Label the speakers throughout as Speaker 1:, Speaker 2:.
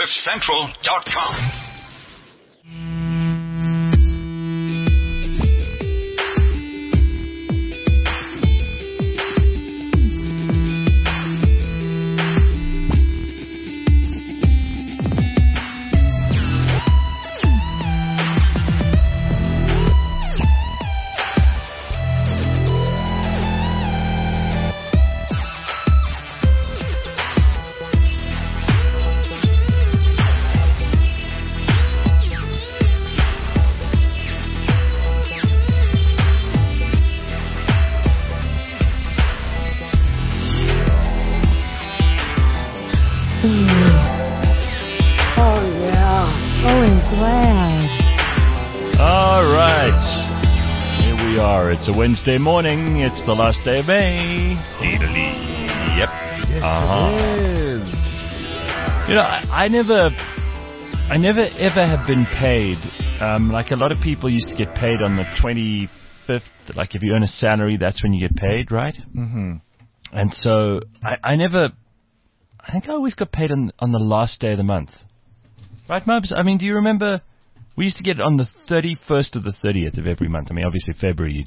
Speaker 1: CliffCentral.com.
Speaker 2: It's a Wednesday morning. It's the last day of May. Yep.
Speaker 3: Yes, it is.
Speaker 2: You know, I never ever have been paid. Like a lot of people used to get paid on the 25th. Like if you earn a salary, that's when you get paid, right?
Speaker 3: Mm-hmm.
Speaker 2: And so I think I always got paid on the last day of the month. Right, Mubs? I mean, do you remember? We used to get it on the 31st or the 30th of every month. I mean, obviously February,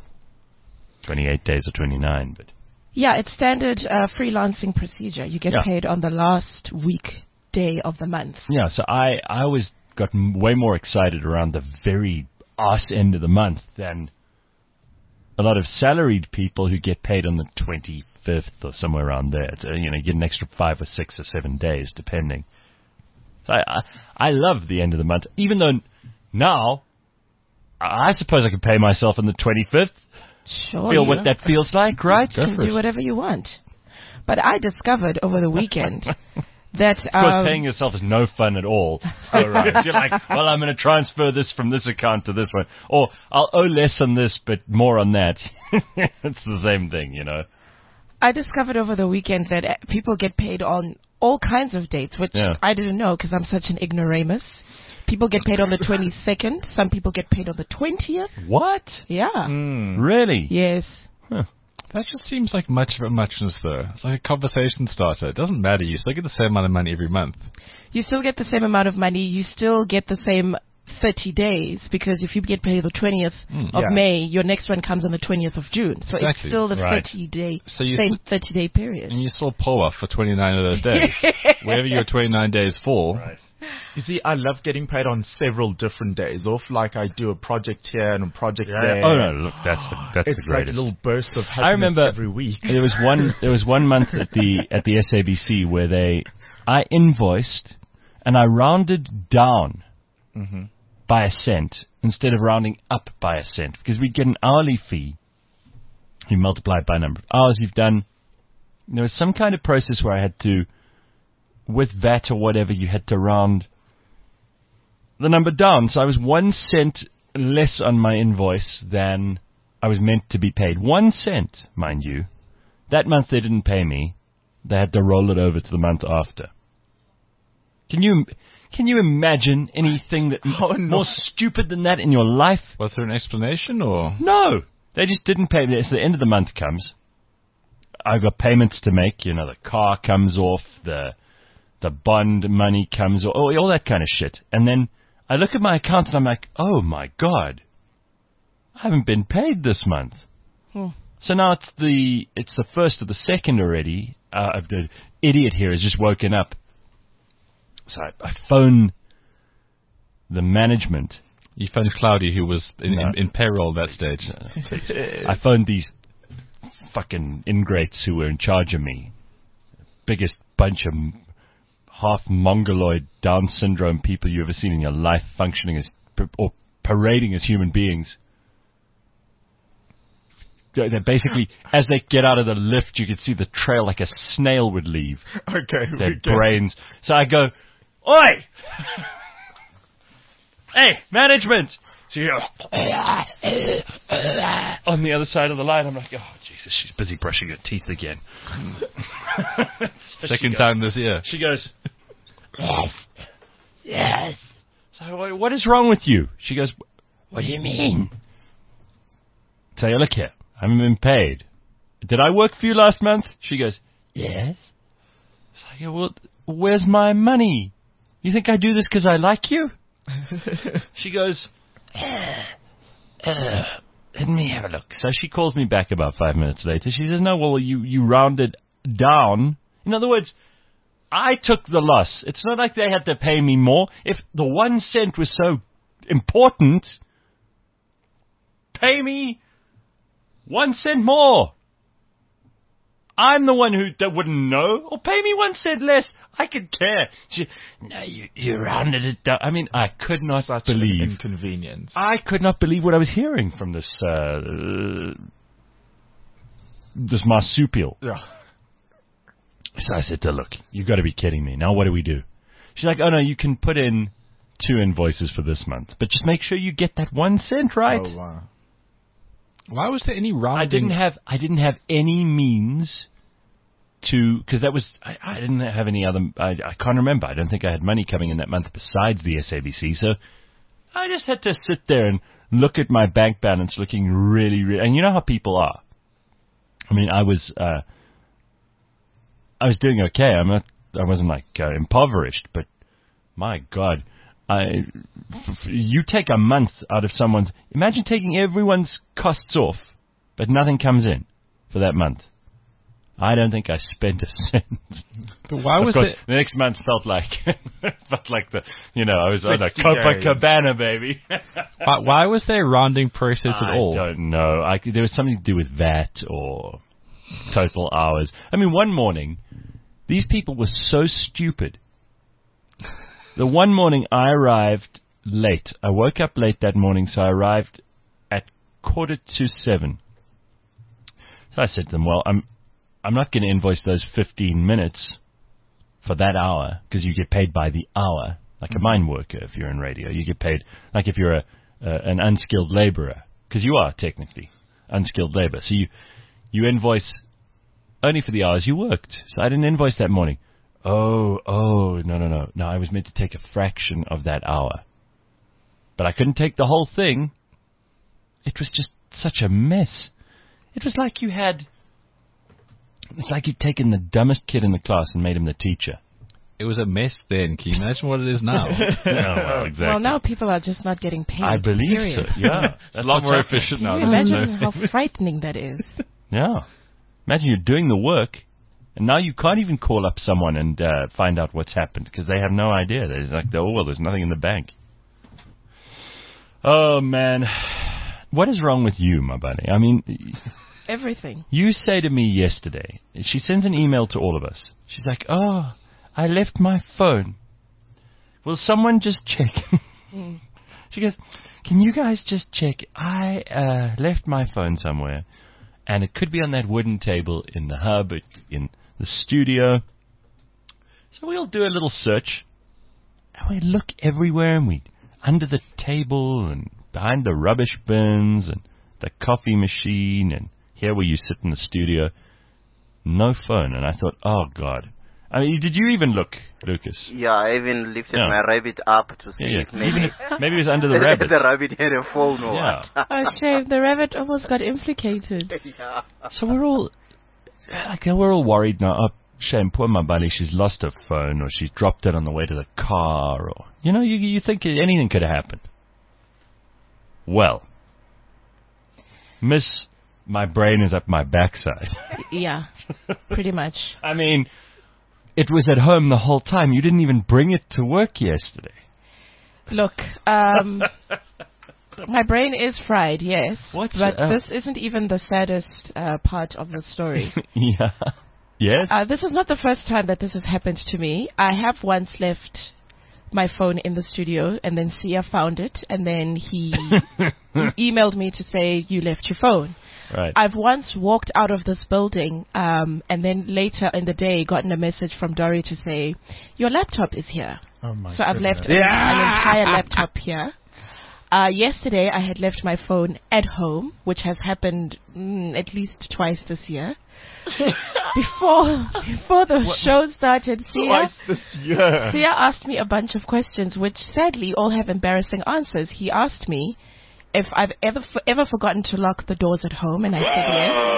Speaker 2: 28 days or 29, but...
Speaker 4: Yeah, it's standard freelancing procedure. You get paid on the last weekday of the month.
Speaker 2: Yeah, so I always got way more excited around the very arse end of the month than a lot of salaried people who get paid on the 25th or somewhere around there. You get an extra 5 or 6 or 7 days, depending. So I love the end of the month, even though now I suppose I could pay myself on the 25th.
Speaker 4: Sure.
Speaker 2: Feel what that feels like, right?
Speaker 4: You can do whatever you want. But I discovered over the weekend that...
Speaker 2: Of course, paying yourself is no fun at all. Oh, right. You're like, well, I'm going to transfer this from this account to this one. Or I'll owe less on this, but more on that. It's the same thing,
Speaker 4: I discovered over the weekend that people get paid on all kinds of dates, which I didn't know because I'm such an ignoramus. People get paid on the 22nd. Some people get paid on the 20th.
Speaker 2: What?
Speaker 4: Yeah.
Speaker 2: Really?
Speaker 4: Yes.
Speaker 2: Huh.
Speaker 3: That just seems like much of a muchness, though. It's like a conversation starter. It doesn't matter. You still get the same amount of money every month.
Speaker 4: You still get the same amount of money. You still get the same 30 days, because if you get paid the 20th of May, your next one comes on the 20th of June. So it's still the 30-day, same 30-day period.
Speaker 3: And you still pull off for 29 of those days. Wherever your 29 days fall.
Speaker 2: Right.
Speaker 5: You see, I love getting paid on several different days off. Like I do a project here and a project there.
Speaker 2: Oh no, look, that's the greatest.
Speaker 5: It's like a little burst of happiness
Speaker 2: I remember
Speaker 5: every week.
Speaker 2: There was one month at the SABC where I invoiced and I rounded down by a cent instead of rounding up by a cent, because we'd get an hourly fee. You multiply it by number of hours you've done. There was some kind of process where I had to, with VAT or whatever, you had to round the number down. So I was 1 cent less on my invoice than I was meant to be paid. 1 cent, mind you. That month they didn't pay me. They had to roll it over to the month after. Can you imagine anything that more stupid than that in your life?
Speaker 3: Was there an explanation, or?
Speaker 2: No. They just didn't pay me. So the end of the month comes. I've got payments to make. The car comes off, the bond money comes off, all that kind of shit. And then I look at my account and I'm like, oh my God, I haven't been paid this month. So now it's the 1st of the 2nd already. The idiot here has just woken up. So I phone the management.
Speaker 3: You phoned Cloudy, who was in payroll at that stage.
Speaker 2: I phoned these fucking ingrates who were in charge of me. Biggest bunch of half mongoloid Down syndrome people you ever seen in your life, functioning as or parading as human beings. They're basically, as they get out of the lift, you could see the trail like a snail would leave.
Speaker 5: Okay.
Speaker 2: Their brains. So I go, oi! Hey, management! So you go, on the other side of the line. I'm like, oh, Jesus, she's busy brushing her teeth again.
Speaker 3: Second time this year.
Speaker 2: She goes, yes. So what is wrong with you? She goes, what do you mean? So look here, I haven't been paid. Did I work for you last month? She goes, yes. So I go, well, where's my money? You think I do this because I like you? She goes, let me have a look. So she calls me back about 5 minutes later. She says, no, well, you rounded down. In other words, I took the loss. It's not like they had to pay me more. If the 1 cent was so important, pay me 1 cent more. I'm the one that wouldn't know. Or pay me 1 cent less. I could care. No, you rounded it down. I mean, I could not believe.
Speaker 5: An inconvenience.
Speaker 2: I could not believe what I was hearing from this marsupial.
Speaker 5: Yeah.
Speaker 2: So I said to her, look, you've got to be kidding me. Now what do we do? She's like, oh no, you can put in 2 invoices for this month, but just make sure you get that 1 cent right.
Speaker 5: Oh, wow.
Speaker 3: Why was there any rounding?
Speaker 2: I didn't have any means to, because that was, I didn't have any other, I can't remember. I don't think I had money coming in that month besides the SABC. So I just had to sit there and look at my bank balance looking really, and you know how people are. I mean, I was doing okay. I wasn't like impoverished, but my God, you take a month out of someone's. Imagine taking everyone's costs off, but nothing comes in for that month. I don't think I spent a cent.
Speaker 3: But why was it?
Speaker 2: The next month felt like the I was on a Copacabana, baby.
Speaker 3: Why was there a rounding process at all?
Speaker 2: I don't know. There was something to do with VAT or total hours. I mean, one morning, these people were so stupid. The one morning I arrived late. I woke up late that morning, so I arrived at 6:45. So I said to them, well, I'm not going to invoice those 15 minutes for that hour, because you get paid by the hour, like a mine worker if you're in radio. You get paid like if you're an unskilled laborer, because you are technically unskilled labor. So you invoice only for the hours you worked. So I didn't invoice that morning. Oh, no. No, I was meant to take a fraction of that hour. But I couldn't take the whole thing. It was just such a mess. It was like it's like you'd taken the dumbest kid in the class and made him the teacher.
Speaker 3: It was a mess then. Can you imagine what it is now?
Speaker 2: Well, exactly.
Speaker 4: Well, now people are just not getting paid.
Speaker 2: I believe
Speaker 4: period.
Speaker 2: so. Yeah.
Speaker 3: It's a lot more efficient now.
Speaker 4: Can you imagine how frightening that is?
Speaker 2: Yeah. Imagine you're doing the work, and now you can't even call up someone and find out what's happened, because they have no idea. They're like, there's nothing in the bank. Oh, man. What is wrong with you, my buddy? I mean...
Speaker 4: Everything.
Speaker 2: You say to me yesterday, she sends an email to all of us. She's like, oh, I left my phone. Will someone just check? She goes, can you guys just check? I left my phone somewhere, and it could be on that wooden table in the hub, in the studio. So we'll do a little search, and we look everywhere, and we under the table and behind the rubbish bins and the coffee machine and here where you sit in the studio, no phone. And I thought, oh, God. I mean, did you even look, Lucas?
Speaker 1: Yeah, I even lifted my rabbit up to see if maybe
Speaker 2: it was under the rabbit.
Speaker 1: The rabbit had a phone or what.
Speaker 4: Oh, shame. The rabbit almost got implicated.
Speaker 1: Yeah.
Speaker 2: So we're all worried now. Oh, shame, poor Mabali, she's lost her phone, or she's dropped it on the way to the car, or, you think anything could have happened. Well, my brain is up my backside.
Speaker 4: Yeah, pretty much.
Speaker 2: I mean, it was at home the whole time. You didn't even bring it to work yesterday.
Speaker 4: Look, my brain is fried, yes. But this isn't even the saddest part of the story.
Speaker 2: Yeah. Yes?
Speaker 4: This is not the first time that this has happened to me. I have once left my phone in the studio, and then Sia found it, and then he emailed me to say, you left your phone.
Speaker 2: Right.
Speaker 4: I've once walked out of this building, and then later in the day gotten a message from Dory to say, your laptop is here.
Speaker 5: Oh my
Speaker 4: So I've left an entire laptop here. Yesterday I had left my phone at home, which has happened at least twice this year. Before the show started, Sia asked me a bunch of questions, which sadly all have embarrassing answers. He asked me if I've ever forgotten to lock the doors at home, and I said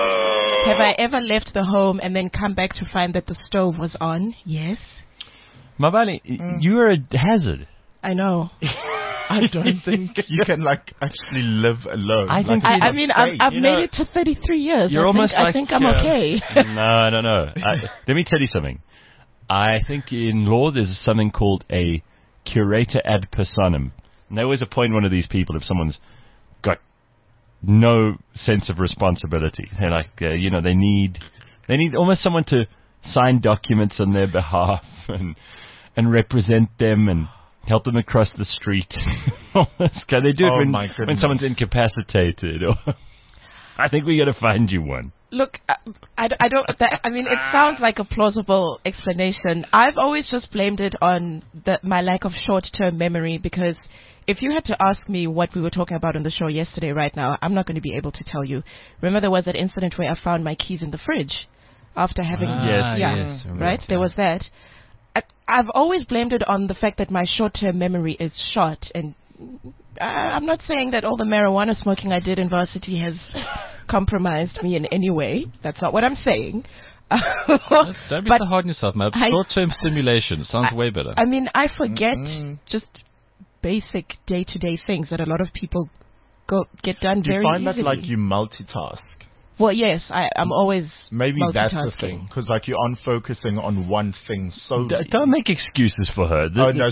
Speaker 4: yes. Have I ever left the home and then come back to find that the stove was on? Yes.
Speaker 2: Mabali, you're a hazard.
Speaker 4: I know.
Speaker 5: I don't think you can actually live alone.
Speaker 2: I think.
Speaker 4: I mean, I've made it to 33 years.
Speaker 2: You're
Speaker 4: I think I'm okay.
Speaker 2: No. Let me tell you something. I think in law there's something called a curator ad personam. And they always appoint one of these people if someone's got no sense of responsibility. They're like, they need almost someone to sign documents on their behalf and represent them and help them across the street. They do it when someone's incapacitated. I think we got to find you one.
Speaker 4: Look, I don't. It sounds like a plausible explanation. I've always just blamed it on my lack of short-term memory, because if you had to ask me what we were talking about on the show yesterday right now, I'm not going to be able to tell you. Remember, there was that incident where I found my keys in the fridge after having...
Speaker 2: Yes.
Speaker 4: Right? There was that. I've always blamed it on the fact that my short-term memory is short, and I'm not saying that all the marijuana smoking I did in varsity has compromised me in any way. That's not what I'm saying.
Speaker 3: Don't be so hard on yourself, man. Short-term stimulation sounds way better.
Speaker 4: I mean, I forget just basic day-to-day things that a lot of people get done very easily.
Speaker 5: Do you find that you multitask?
Speaker 4: Well, yes, I'm always
Speaker 5: maybe that's the thing, because you aren't focusing on one thing solely.
Speaker 2: Don't make excuses for her.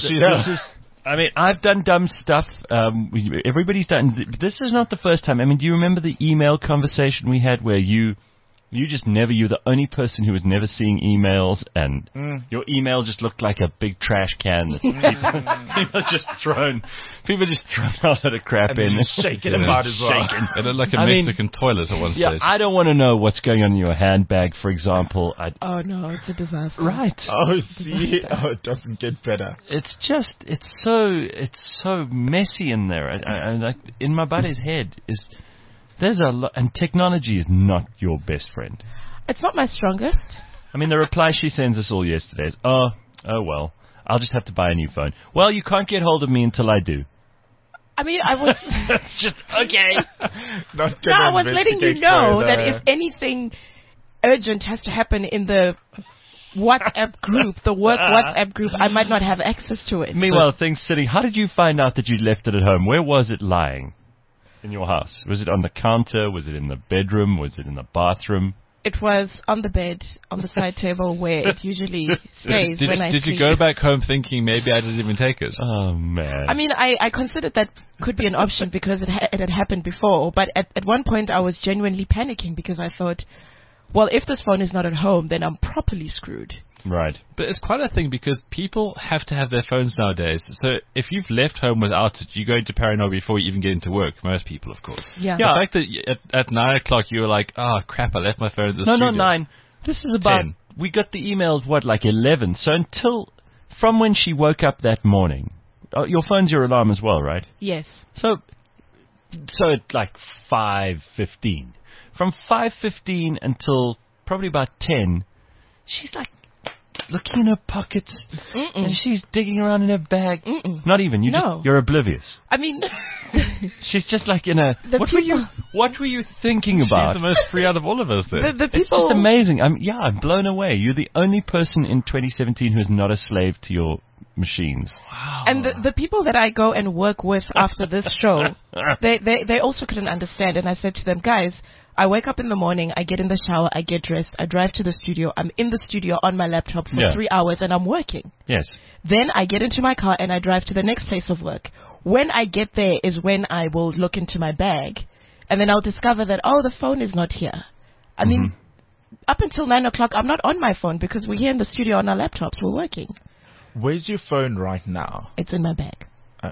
Speaker 2: I mean, I've done dumb stuff. Everybody's done. This is not the first time. I mean, do you remember the email conversation we had where you're the only person who was never seeing emails, and your email just looked like a big trash can that people just thrown a lot of crap
Speaker 5: and
Speaker 2: in.
Speaker 5: Shaking about as well.
Speaker 3: It looked like a Mexican toilet at one stage.
Speaker 2: I don't want to know what's going on in your handbag, for example.
Speaker 4: Oh no, it's a disaster.
Speaker 2: Right.
Speaker 5: Oh, see? It doesn't get better.
Speaker 2: It's so messy in there. I in my buddy's head is... There's a lot, and technology is not your best friend.
Speaker 4: It's not my strongest.
Speaker 2: I mean, the reply she sends us all yesterday is, oh well, I'll just have to buy a new phone. Well, you can't get hold of me until I do.
Speaker 4: I mean, I was...
Speaker 2: It's just, okay.
Speaker 4: I was letting you know that if anything urgent has to happen in the WhatsApp group, the work WhatsApp group, I might not have access to it.
Speaker 2: Meanwhile, things sitting... How did you find out that you'd left it at home? Where was it lying? In your house? Was it on the counter? Was it in the bedroom? Was it in the bathroom?
Speaker 4: It was on the bed, on the side table where it usually stays when I sleep.
Speaker 3: Did you go back home thinking maybe I didn't even take it?
Speaker 2: Oh, man.
Speaker 4: I mean, I considered that could be an option because it had happened before. But at one point I was genuinely panicking because I thought, well, if this phone is not at home, then I'm properly screwed.
Speaker 2: Right.
Speaker 3: But it's quite a thing because people have to have their phones nowadays. So if you've left home without it, you go into paranoia before you even get into work. Most people, of course.
Speaker 4: Yeah.
Speaker 3: The fact that at 9 o'clock you were like, oh, crap, I left my phone at the studio.
Speaker 2: No, not 9. This is about...
Speaker 3: 10.
Speaker 2: We got the email at, 11. So from when she woke up that morning... your phone's your alarm as well, right?
Speaker 4: Yes.
Speaker 2: So at 5:15. From 5:15 until probably about 10, she's looking in her pockets, and she's digging around in her bag. Not even. You're oblivious.
Speaker 4: I mean,
Speaker 2: she's just in a. What were you thinking about?
Speaker 3: She's the most free out of all of us. There,
Speaker 4: the people.
Speaker 2: It's just amazing. I'm blown away. You're the only person in 2017 who is not a slave to your machines.
Speaker 3: Wow.
Speaker 4: And the people that I go and work with after this show, they also couldn't understand. And I said to them, guys, I wake up in the morning, I get in the shower, I get dressed, I drive to the studio, I'm in the studio on my laptop for 3 hours and I'm working.
Speaker 2: Yes.
Speaker 4: Then I get into my car and I drive to the next place of work. When I get there is when I will look into my bag and then I'll discover that, the phone is not here. I mean, up until 9 o'clock, I'm not on my phone because we're here in the studio on our laptops, we're working.
Speaker 5: Where's your phone right now?
Speaker 4: It's in my bag.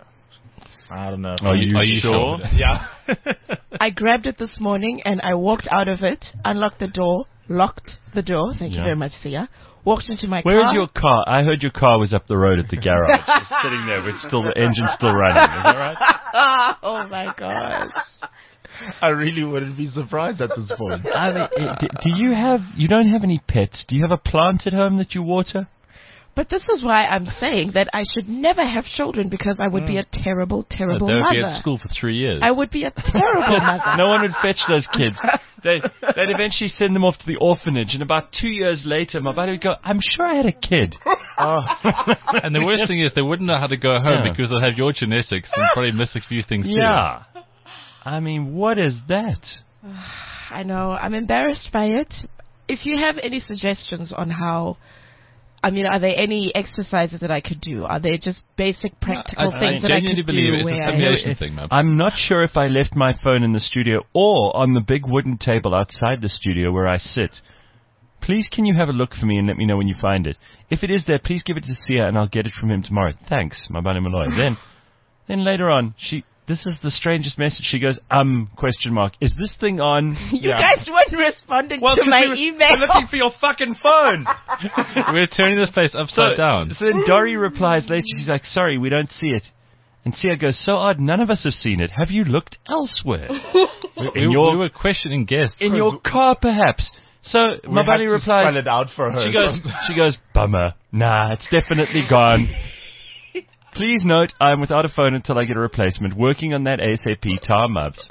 Speaker 5: I don't know.
Speaker 2: Are you sure?
Speaker 5: Yeah.
Speaker 4: I grabbed it this morning and I walked out of it, unlocked the door, locked the door. Thank you very much, Sia. Walked into my car.
Speaker 2: Where's your car? I heard your car was up the road at the garage. Just sitting there with the engine's still running. Is that right?
Speaker 4: Oh my gosh.
Speaker 5: I really wouldn't be surprised at this point.
Speaker 2: I mean, you don't have any pets? Do you have a plant at home that you water?
Speaker 4: But this is why I'm saying that I should never have children, because I would be a terrible, terrible mother.
Speaker 3: They would be at school for 3 years.
Speaker 4: I would be a terrible mother.
Speaker 2: No one would fetch those kids. They'd eventually send them off to the orphanage, and about 2 years later, my buddy would go, I'm sure I had a kid.
Speaker 3: And the worst thing is, they wouldn't know how to go home because they'll have your genetics and probably miss a few things too.
Speaker 2: Yeah. I mean, what is that?
Speaker 4: I know. I'm embarrassed by it. If you have any suggestions on how... I mean, are there any exercises that I could do? Are there just basic practical things that I could do?
Speaker 3: It's a simulation thing, man.
Speaker 2: I'm not sure if I left my phone in the studio or on the big wooden table outside the studio where I sit. Please, can you have a look for me and let me know when you find it? If it is there, please give it to Sia and I'll get it from him tomorrow. Thanks, my buddy Malloy. Then later on, this is the strangest message. She goes, question mark. Is this thing on?
Speaker 4: You guys weren't responding to my email.
Speaker 2: I'm looking for your fucking phone.
Speaker 3: We're turning this place upside down.
Speaker 2: So then Dory replies later. She's like, sorry, we don't see it. And Sia goes, so odd, none of us have seen it. Have you looked elsewhere?
Speaker 3: we were questioning guests.
Speaker 2: In your car, perhaps. So my buddy replies.
Speaker 5: Spell it out for her.
Speaker 2: She goes, bummer. Nah, it's definitely gone. Please note, I'm without a phone until I get a replacement. Working on that ASAP, Tar Mubs.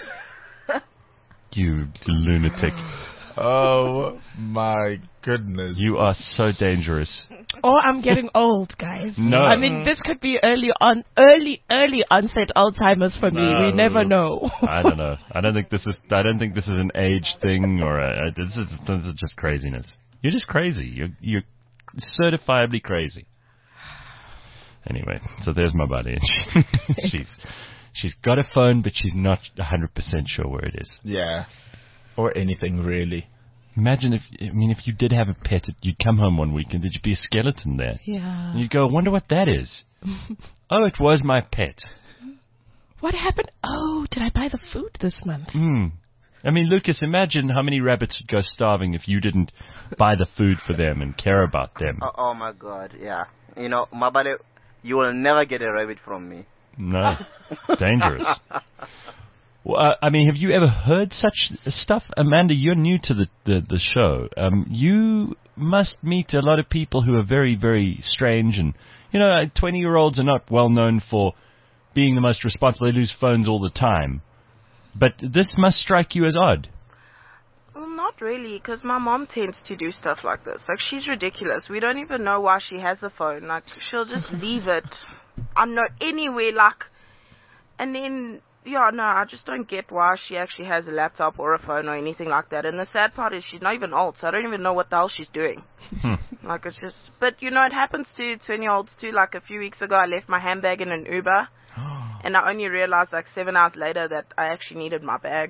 Speaker 2: You lunatic.
Speaker 5: Oh, my goodness.
Speaker 2: You are so dangerous.
Speaker 4: Or I'm getting old, guys.
Speaker 2: No.
Speaker 4: I mean, this could be early onset Alzheimer's for me. No. We never know.
Speaker 2: I don't know. I don't think this is an age thing, or this is just craziness. You're just crazy. You're certifiably crazy. Anyway, so there's my buddy. She's got a phone, but she's not 100% sure where it is.
Speaker 5: Yeah. Or anything, really.
Speaker 2: Imagine if you did have a pet, you'd come home one week and there'd be a skeleton there.
Speaker 4: Yeah.
Speaker 2: And you'd go, I wonder what that is. Oh, it was my pet.
Speaker 4: What happened? Oh, did I buy the food this month?
Speaker 2: I mean, Lucas, imagine how many rabbits would go starving if you didn't buy the food for them and care about them.
Speaker 1: Oh my God, yeah. You know, my buddy, you will never get a rabbit from me.
Speaker 2: No. Dangerous. Well, I mean, have you ever heard such stuff? Amanda, you're new to the show. You must meet a lot of people who are very, very strange. And, 20-year-olds are not well known for being the most responsible. They lose phones all the time. But this must strike you as odd.
Speaker 6: Well, not really, because my mom tends to do stuff like this. Like, she's ridiculous. We don't even know why she has a phone. Like, she'll just leave it anywhere, like, and then... Yeah, no, I just don't get why she actually has a laptop or a phone or anything like that. And the sad part is she's not even old, so I don't even know what the hell she's doing. Like, it's just... But, it happens to 20-year-olds too. Like, a few weeks ago, I left my handbag in an Uber. And I only realized, 7 hours later, that I actually needed my bag.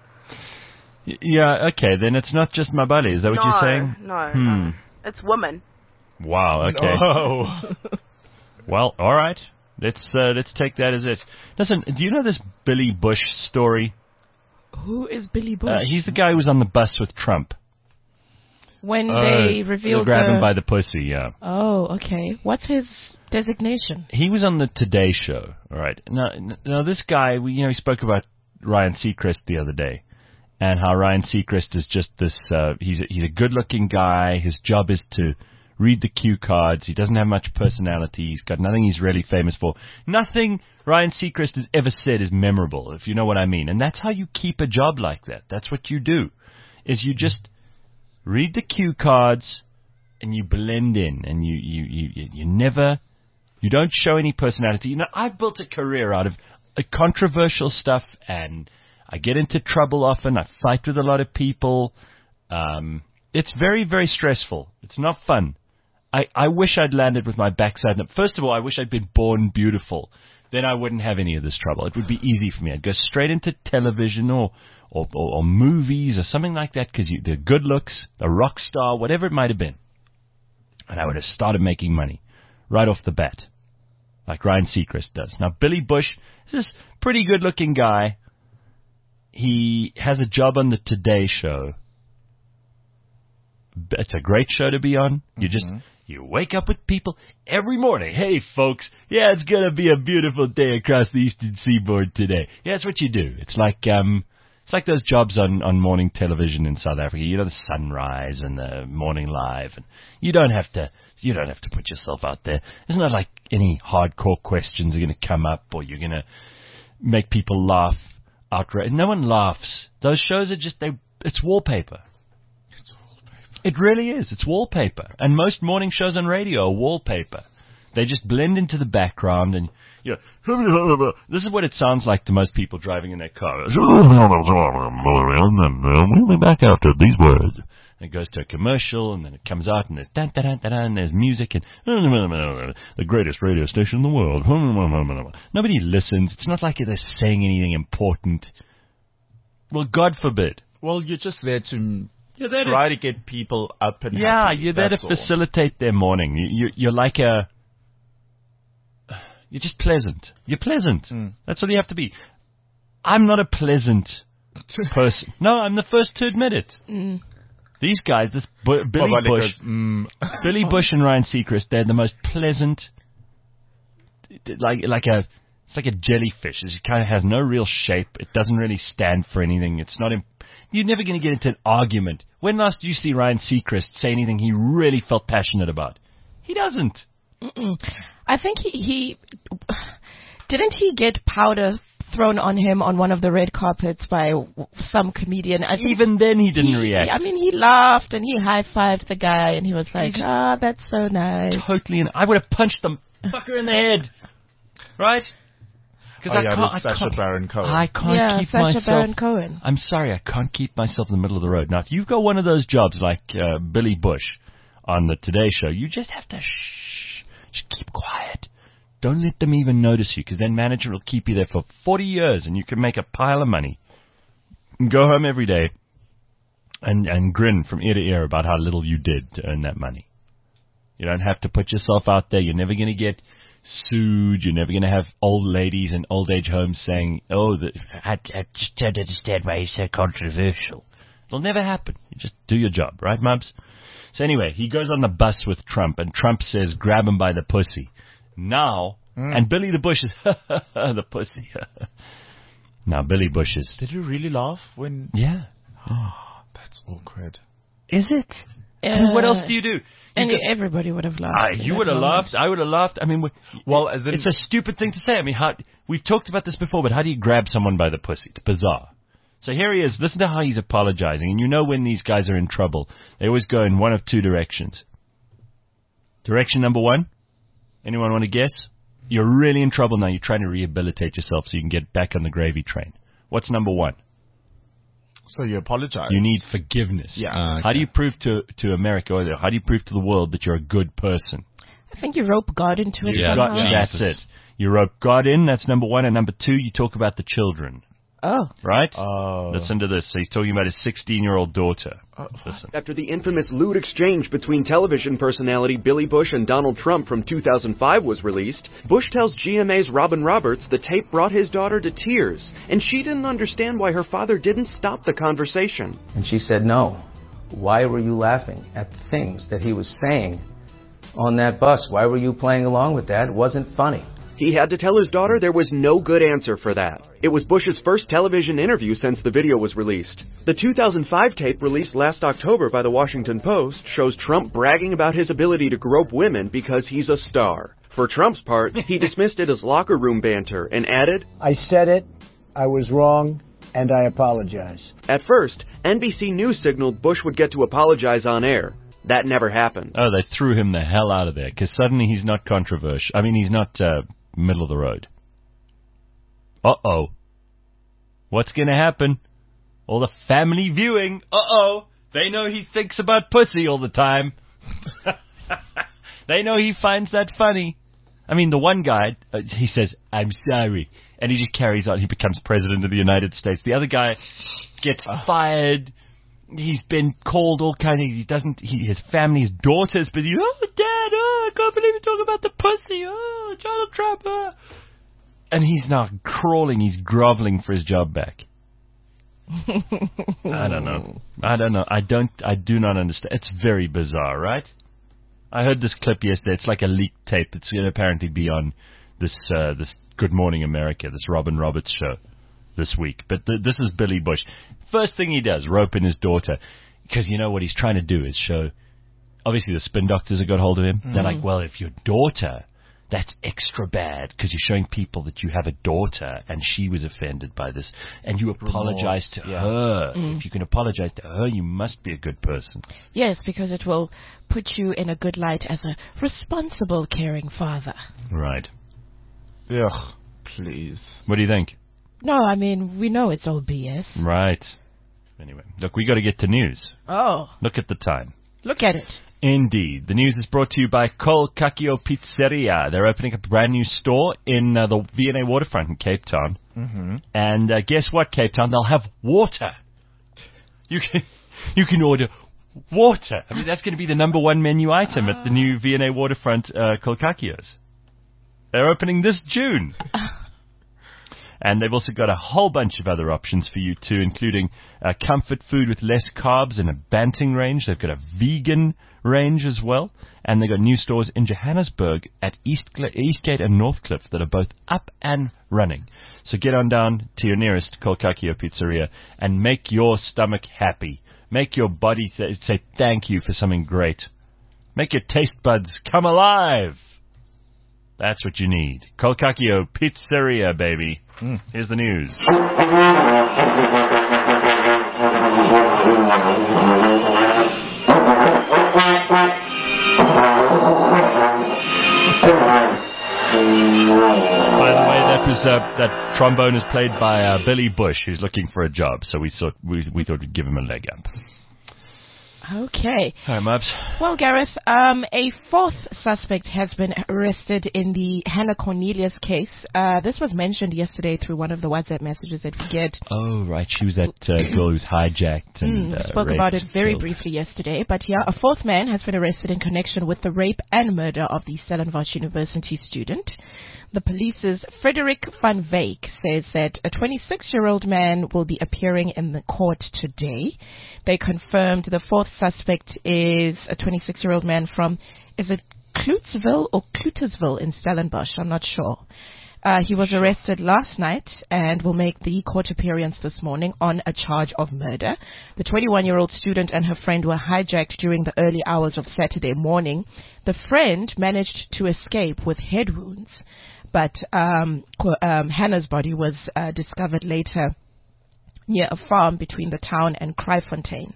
Speaker 2: Yeah, okay, then it's not just my buddy. Is that what you're saying?
Speaker 6: No. It's women.
Speaker 2: Wow, okay.
Speaker 5: No.
Speaker 2: Well, all right. Let's take that as it. Listen, do you know this Billy Bush story?
Speaker 4: Who is Billy Bush?
Speaker 2: He's the guy who was on the bus with Trump.
Speaker 4: When they revealed
Speaker 2: grab him by the pussy, yeah.
Speaker 4: Oh, okay. What's his designation?
Speaker 2: He was on the Today Show, all right. Now this guy, we spoke about Ryan Seacrest the other day, and how Ryan Seacrest is just this, he's a good-looking guy. His job is to read the cue cards. He doesn't have much personality. He's got nothing he's really famous for. Nothing Ryan Seacrest has ever said is memorable, if you know what I mean. And that's how you keep a job like that. That's what you do, is you just read the cue cards and you blend in, and you don't show any personality. I've built a career out of controversial stuff, and I get into trouble often. I fight with a lot of people. It's very, very stressful. It's not fun. I wish I'd landed with my backside up. First of all, I wish I'd been born beautiful. Then I wouldn't have any of this trouble. It would be easy for me. I'd go straight into television or movies or something like that, because the good looks, a rock star, whatever it might have been. And I would have started making money right off the bat, like Ryan Seacrest does. Now, Billy Bush is this pretty good-looking guy. He has a job on the Today Show. It's a great show to be on. You wake up with people every morning. Hey, folks, yeah, it's going to be a beautiful day across the Eastern Seaboard today. Yeah, that's what you do. It's like It's like those jobs on morning television in South Africa. You know, the Sunrise and the Morning Live, and you don't have to put yourself out there. It's not like any hardcore questions are going to come up, or you're going to make people laugh outright. No one laughs. Those shows are just it's wallpaper.
Speaker 5: It's wallpaper.
Speaker 2: It really is. It's wallpaper. And most morning shows on radio are wallpaper. They just blend into the background, and this is what it sounds like to most people driving in their car. We'll be back after these words. And it goes to a commercial, and then it comes out, and there's dun-dun-dun-dun, and there's music, and the greatest radio station in the world. Nobody listens. It's not like they're saying anything important. Well, God forbid.
Speaker 5: Well, you're just there to try to get people up and happy.
Speaker 2: Yeah, you're there to facilitate their morning. You're like you're just pleasant. You're pleasant. That's all you have to be. I'm not a pleasant person. No, I'm the first to admit it. These guys, Billy Bush and Ryan Seacrest, they're the most pleasant. It's like a jellyfish. It kind of has no real shape. It doesn't really stand for anything. It's not. You're never going to get into an argument. When last did you see Ryan Seacrest say anything he really felt passionate about? He doesn't.
Speaker 4: I think he didn't he get powder thrown on him on one of the red carpets by some comedian.
Speaker 2: Even then he didn't react.
Speaker 4: I mean, he laughed and he high-fived the guy and he was like, that's so nice.
Speaker 2: Totally. And I would have punched the fucker in the head. Right?
Speaker 5: Because Sacha Baron Cohen.
Speaker 2: I can't keep myself.
Speaker 4: Sacha Baron Cohen.
Speaker 2: I'm sorry, I can't keep myself in the middle of the road. Now, if you've got one of those jobs like Billy Bush on the Today Show, you just have to just keep quiet. Don't let them even notice you, because then management will keep you there for 40 years, and you can make a pile of money. And go home every day and grin from ear to ear about how little you did to earn that money. You don't have to put yourself out there. You're never going to get sued. You're never going to have old ladies in old age homes saying, I just don't understand why he's so controversial. It'll never happen. You just do your job, right, Mubs? So anyway, he goes on the bus with Trump, and Trump says, grab him by the pussy. Now, and Billy the Bush is the pussy. Now, Billy Bush is...
Speaker 5: Did you really laugh when...
Speaker 2: Yeah.
Speaker 5: Oh, that's awkward.
Speaker 2: Is it? I mean, what else do you do?
Speaker 4: Everybody would have laughed.
Speaker 2: You would have laughed. I would have laughed. I mean, it's a stupid thing to say. I mean, we've talked about this before, but how do you grab someone by the pussy? It's bizarre. So here he is. Listen to how he's apologizing. And you know when these guys are in trouble, they always go in one of two directions. Direction number one? Anyone want to guess? You're really in trouble now. You're trying to rehabilitate yourself so you can get back on the gravy train. What's number one?
Speaker 5: So you apologize.
Speaker 2: You need forgiveness.
Speaker 5: Yeah.
Speaker 2: Okay. How do you prove to America, or how do you prove to the world that you're a good person?
Speaker 4: I think you rope God into it.
Speaker 2: That's it. You rope God in, that's number one. And number two, you talk about the children.
Speaker 4: Oh.
Speaker 2: Right? Listen to this. He's talking about his 16-year-old daughter. Listen.
Speaker 7: After the infamous lewd exchange between television personality Billy Bush and Donald Trump from 2005 was released, Bush tells GMA's Robin Roberts the tape brought his daughter to tears, and she didn't understand why her father didn't stop the conversation.
Speaker 8: And she said, no. Why were you laughing at the things that he was saying on that bus? Why were you playing along with that? It wasn't funny.
Speaker 7: He had to tell his daughter there was no good answer for that. It was Bush's first television interview since the video was released. The 2005 tape released last October by the Washington Post shows Trump bragging about his ability to grope women because he's a star. For Trump's part, he dismissed it as locker room banter and added,
Speaker 9: I said it, I was wrong, and I apologize.
Speaker 7: At first, NBC News signaled Bush would get to apologize on air. That never happened.
Speaker 2: Oh, they threw him the hell out of there because suddenly he's not controversial. I mean, he's not middle of the road. Uh-oh. What's going to happen? All the family viewing. Uh-oh. They know he thinks about pussy all the time. They know he finds that funny. I mean, the one guy, he says, I'm sorry. And he just carries on. He becomes president of the United States. The other guy gets fired. He's been called all kinds of... his family's daughter's busy. Oh, Dad, I can't believe you talk about the pussy. Oh, Donald Trump. And he's now crawling. He's groveling for his job back. I don't know. I do not understand. It's very bizarre, right? I heard this clip yesterday. It's like a leaked tape. It's going to apparently be on this Good Morning America, this Robin Roberts show. this week. But this is Billy Bush. First thing he does, rope in his daughter. Because you know what he's trying to do is show... Obviously, the spin doctors have got hold of him. They're like, well, if your daughter... That's extra bad because you're showing people that you have a daughter and she was offended by this and you apologize to her. If you can apologize to her, you must be a good person.
Speaker 4: Yes, because it will put you in a good light as a responsible, caring father.
Speaker 2: Right.
Speaker 5: Ugh, please.
Speaker 2: What do you think?
Speaker 4: No, I mean, we know it's all BS.
Speaker 2: Right. Anyway, look, we got to get to news.
Speaker 4: Oh.
Speaker 2: Look at the time.
Speaker 4: Look at it.
Speaker 2: Indeed. The news is brought to you by Col Cacchio Pizzeria. They're opening up a brand new store in the V&A waterfront in Cape Town. And guess what, Cape Town? They'll have water. You can order water. I mean, that's going to be the number one menu item at the new V&A waterfront Col Cacchios. They're opening this June. And they've also got a whole bunch of other options for you too, including comfort food with less carbs and a Banting range. They've got a vegan range as well. And they've got new stores in Johannesburg at Eastgate and Northcliffe that are both up and running. So get on down to your nearest Col Cacchio Pizzeria and make your stomach happy. Make your body say thank you for something great. Make your taste buds come alive. That's what you need. Col Cacchio Pizzeria, baby. Here's the news. By the way, that trombone is played by Billy Bush, who's looking for a job. So we thought we'd give him a leg up.
Speaker 4: Okay.
Speaker 2: Hi, Mubs.
Speaker 4: Well, Gareth, a fourth suspect has been arrested in the Hannah Cornelius case. This was mentioned yesterday through one of the WhatsApp messages that we get.
Speaker 2: Oh, right. She was that girl who was hijacked and
Speaker 4: spoke about it very briefly yesterday. But yeah, a fourth man has been arrested in connection with the rape and murder of the Stellenbosch University student. The police's Frederick van Wyk says that a 26-year-old man will be appearing in the court today. They confirmed the fourth suspect is a 26-year-old man from, is it Klutzville or Clutersville in Stellenbosch? I'm not sure. He was arrested last night and will make the court appearance this morning on a charge of murder. The 21-year-old student and her friend were hijacked during the early hours of Saturday morning. The friend managed to escape with head wounds, but Hannah's body was discovered later near a farm between the town and Kraaifontein.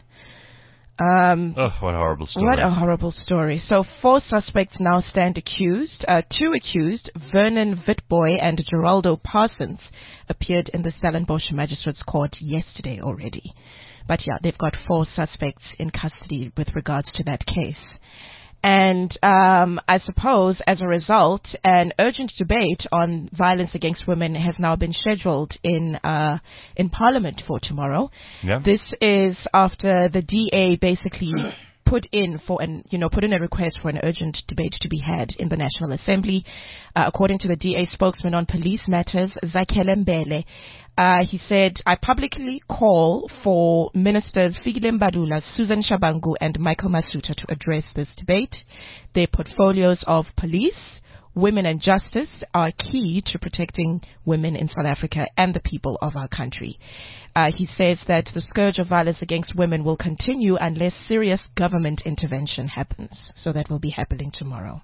Speaker 2: What a horrible story.
Speaker 4: What a horrible story. So 4 suspects now stand accused. 2 accused, Vernon Witboy and Geraldo Parsons, appeared in the Stellenbosch Magistrates Court yesterday already. But yeah, they've got 4 suspects in custody with regards to that case. And I suppose, as a result, an urgent debate on violence against women has now been scheduled in Parliament for tomorrow.
Speaker 2: Yeah.
Speaker 4: This is after the DA basically put in a request for an urgent debate to be had in the National Assembly. According to the DA spokesman on police matters, Zakhele Mbele, he said, I publicly call for Ministers Fikile Mbalula, Susan Shabangu and Michael Masuta to address this debate. Their portfolios of police, women and justice are key to protecting women in South Africa and the people of our country. He says that the scourge of violence against women will continue unless serious government intervention happens. So that will be happening tomorrow.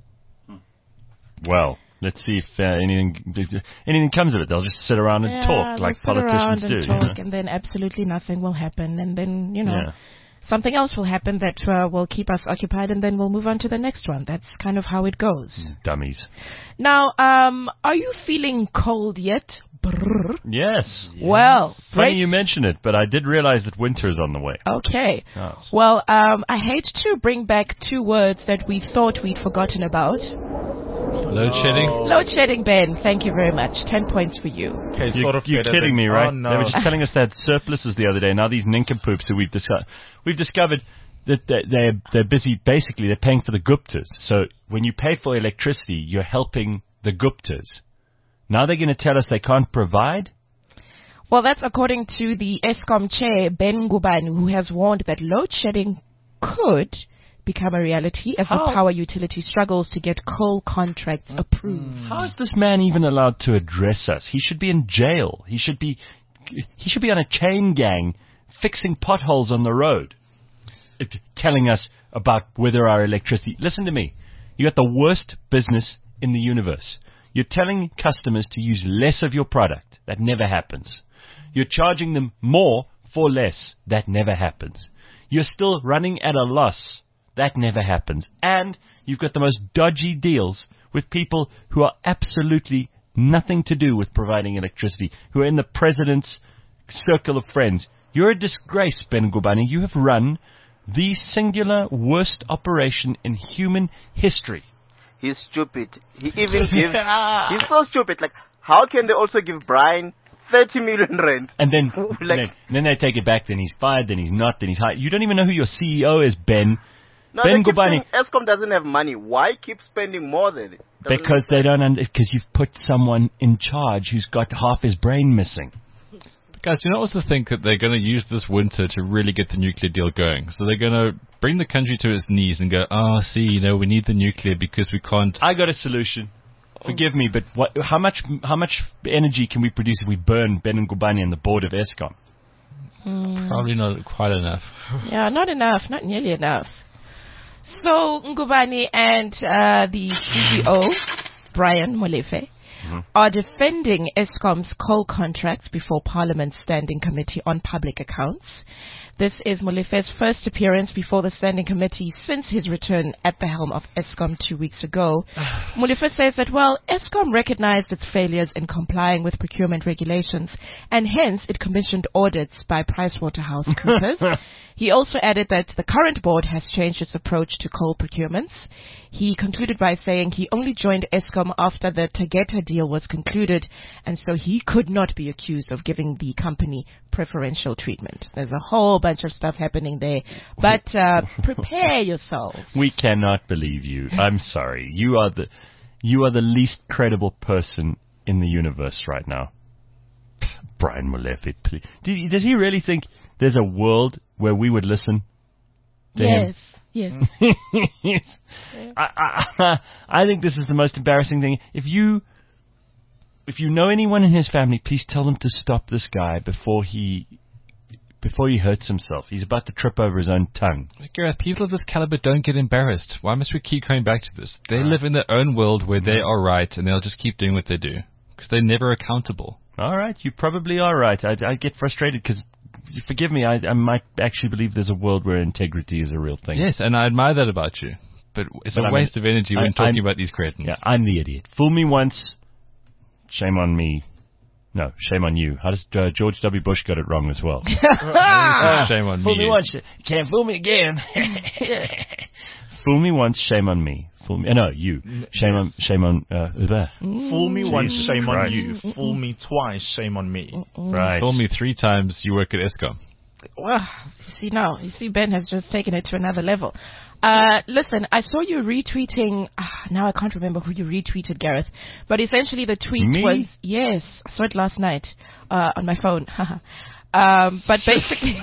Speaker 2: Well, let's see if anything comes of it. They'll just sit around and talk like politicians do.
Speaker 4: And then absolutely nothing will happen. And then, something else will happen that will keep us occupied, and then we'll move on to the next one. That's kind of how it goes.
Speaker 2: Dummies.
Speaker 4: Now, are you feeling cold yet? Brrr.
Speaker 2: Yes.
Speaker 4: Well,
Speaker 2: funny you mention it, but I did realize that winter is on the way.
Speaker 4: Okay. Well, I hate to bring back 2 words that we thought we'd forgotten about.
Speaker 3: Load shedding?
Speaker 4: Load shedding, Ben. Thank you very much. 10 points for you.
Speaker 5: Okay,
Speaker 2: you're kidding me, right?
Speaker 5: Oh, no.
Speaker 2: They were just telling us they had surpluses the other day. Now these nincompoops who we've discovered that they're busy, basically they're paying for the Guptas. So when you pay for electricity, you're helping the Guptas. Now they're going to tell us they can't provide?
Speaker 4: Well, that's according to the Eskom chair, Ben Ngubane, who has warned that load shedding could become a reality as the power utility struggles to get coal contracts approved.
Speaker 2: How is this man even allowed to address us? He should be in jail. He should be on a chain gang fixing potholes on the road, telling us about whether our electricity... Listen to me. You got the worst business in the universe. You're telling customers to use less of your product. That never happens. You're charging them more for less. That never happens. You're still running at a loss. That never happens. And you've got the most dodgy deals with people who are absolutely nothing to do with providing electricity, who are in the president's circle of friends. You're a disgrace, Ben Ngubane. You have run the singular worst operation in human history.
Speaker 1: He's stupid. He even gives... He's so stupid. Like, how can they also give Brian 30 million rent?
Speaker 2: And then they take it back. Then he's fired. Then he's not. Then he's hired. You don't even know who your CEO is, Ben.
Speaker 1: No, Ben Ngubane. Eskom doesn't have money. Why keep spending more than it?
Speaker 2: Because they don't. Because you've put someone in charge who's got half his brain missing.
Speaker 3: Guys, do you not also think that they're going to use this winter to really get the nuclear deal going? So they're going to bring the country to its knees and go, we need the nuclear because we can't...
Speaker 2: I got a solution. Forgive me, but how much energy can we produce if we burn Ben Ngubane and the board of Eskom?
Speaker 3: Probably not quite enough.
Speaker 4: Yeah, not enough. Not nearly enough. So Ngubane and the CEO, Brian Molefe, are defending Eskom's coal contracts before Parliament's Standing Committee on Public Accounts. This is Molefe's first appearance before the Standing Committee since his return at the helm of Eskom 2 weeks ago. Molefe says that, Eskom recognized its failures in complying with procurement regulations, and hence it commissioned audits by PricewaterhouseCoopers. He also added that the current board has changed its approach to coal procurements. He concluded by saying he only joined Eskom after the Tegeta deal was concluded, and so he could not be accused of giving the company preferential treatment. There's a whole bunch of stuff happening there, but prepare yourselves.
Speaker 2: We cannot believe you. I'm sorry. You are the least credible person in the universe right now. Brian Molefe, please. Does he really think there's a world where we would listen to him?
Speaker 4: Yes.
Speaker 2: I think this is the most embarrassing thing. If you know anyone in his family, please tell them to stop this guy before he hurts himself. He's about to trip over his own tongue.
Speaker 3: Gareth, people of this caliber don't get embarrassed. Why must we keep coming back to this? They live in their own world where they are right, and they'll just keep doing what they do because they're never accountable.
Speaker 2: All right, you probably are right. I get frustrated because, forgive me, I might actually believe there's a world where integrity is a real thing.
Speaker 3: Yes, and I admire that about you. But it's a waste of energy when talking about these cretins.
Speaker 2: Yeah, I'm the idiot. Fool me once, shame on me. No, shame on you. How does George W. Bush got it wrong as well?
Speaker 3: Shame on me.
Speaker 2: Fool me once, can't fool me again. Fool me once, shame on me. Fool me. No, you. Shame on.
Speaker 5: Fool me once, shame on you. Fool me twice, shame on me.
Speaker 2: Right.
Speaker 3: Fool me 3 times, you work at Eskom.
Speaker 4: Well, you see, Ben has just taken it to another level. Listen, I saw you retweeting. Now I can't remember who you retweeted, Gareth. But essentially, the tweet was, yes, I saw it last night on my phone. But basically,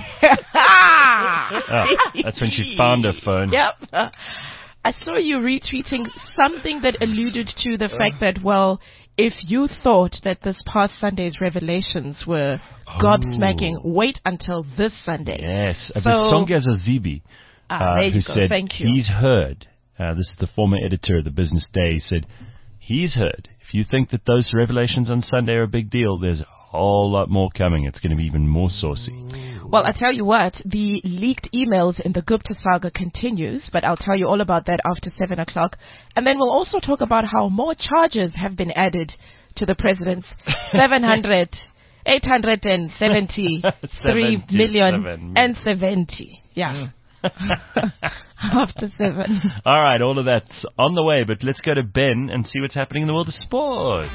Speaker 2: that's when she found her phone.
Speaker 4: Yep. I saw you retweeting something that alluded to the fact that, if you thought that this past Sunday's revelations were gobsmacking, wait until this Sunday.
Speaker 2: Yes. Songezo Zibi, who said he's heard, this is the former editor of the Business Day, said he's heard, if you think that those revelations on Sunday are a big deal, there's a whole lot more coming. It's going to be even more saucy.
Speaker 4: Well, I tell you what, the leaked emails in the Gupta saga continues, but I'll tell you all about that after 7 o'clock. And then we'll also talk about how more charges have been added to the president's 873 million and 70. Yeah. After 7.
Speaker 2: All right, all of that's on the way, but let's go to Ben and see what's happening in the world of sports.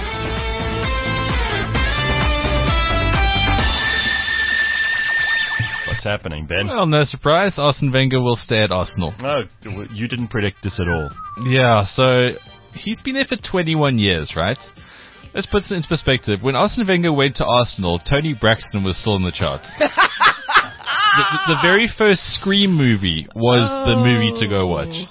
Speaker 2: What's happening, Ben?
Speaker 3: Well, no surprise. Arsene Wenger will stay at Arsenal.
Speaker 2: No, you didn't predict this at all.
Speaker 3: Yeah, so he's been there for 21 years, right? Let's put this into perspective. When Arsene Wenger went to Arsenal, Tony Braxton was still in the charts. the very first Scream movie was the movie to go watch.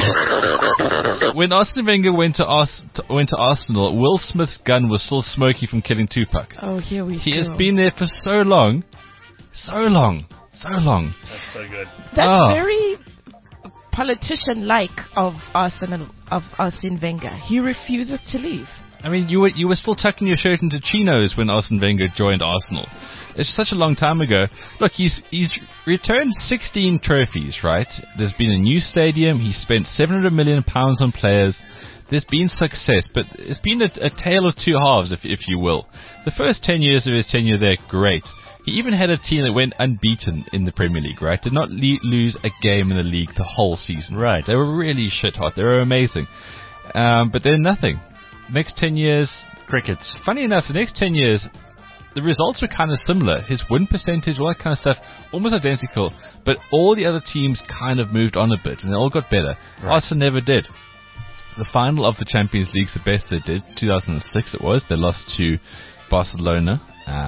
Speaker 3: When Arsene Wenger went to Arsenal, Will Smith's gun was still smoky from killing Tupac.
Speaker 4: Oh, here we go.
Speaker 3: He has been there for so long. So long.
Speaker 2: That's so good.
Speaker 4: That's very politician-like of Arsene Wenger. He refuses to leave.
Speaker 3: I mean, you were still tucking your shirt into chinos when Arsene Wenger joined Arsenal. It's such a long time ago. Look, he's returned 16 trophies, right? There's been a new stadium. He spent £700 million on players. There's been success, but it's been a tale of two halves, if you will. The first 10 years of his tenure there, great. He even had a team that went unbeaten in the Premier League, right? Did not lose a game in the league the whole season.
Speaker 2: Right.
Speaker 3: They were really shit hot. They were amazing. But then nothing. Next 10 years...
Speaker 2: Crickets.
Speaker 3: Funny enough, the next 10 years... The results were kind of similar. His win percentage, all that kind of stuff, almost identical. But all the other teams kind of moved on a bit, and they all got better. Right. Arsenal never did. The final of the Champions League's the best they did. 2006 it was. They lost to Barcelona.